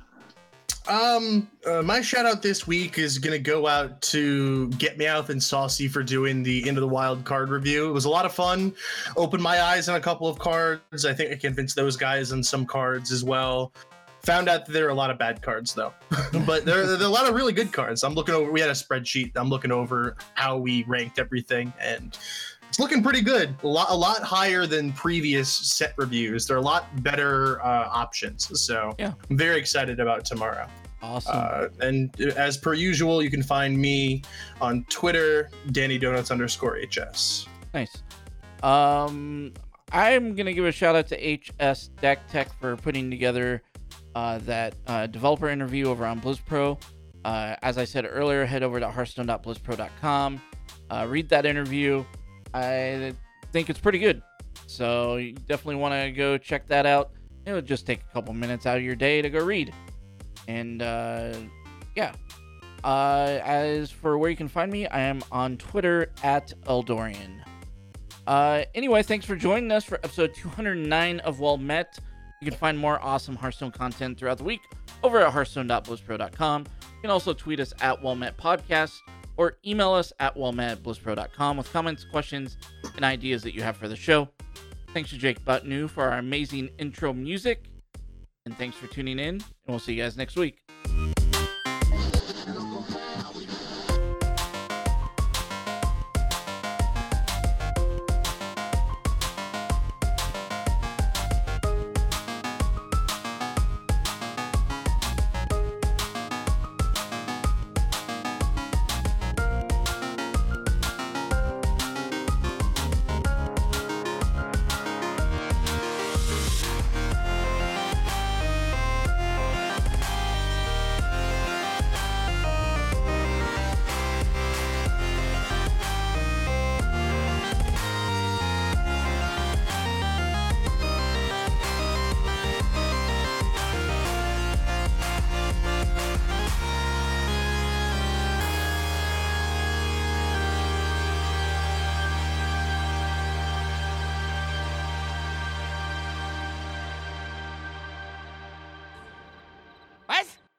My shout out this week is gonna go out to Get Meowth and Saucy for doing the Into the Wild card review. It was a lot of fun. Opened my eyes on a couple of cards. I think I convinced those guys on some cards as well. Found out that there are a lot of bad cards though, but there are a lot of really good cards. I'm looking over. We had a spreadsheet. I'm looking over how we ranked everything, and it's looking pretty good. A lot higher than previous set reviews. There are a lot better options. So yeah, I'm very excited about tomorrow. Awesome. And as per usual, you can find me on Twitter, DannyDonuts_HS. Nice. I'm gonna give a shout out to HS Deck Tech for putting together that developer interview over on BlizzPro. As I said earlier, head over to hearthstone.blizzpro.com. Read that interview. I think it's pretty good. So you definitely want to go check that out. It'll just take a couple minutes out of your day to go read. And yeah. As for where you can find me, I am on Twitter at Eldorian. Anyway, thanks for joining us for episode 209 of Well Met. You can find more awesome Hearthstone content throughout the week over at hearthstone.blizzpro.com. You can also tweet us at WellMetPodcast or email us at wellmet@blizzpro.com with comments, questions, and ideas that you have for the show. Thanks to Jake Butnu for our amazing intro music. And thanks for tuning in, and we'll see you guys next week.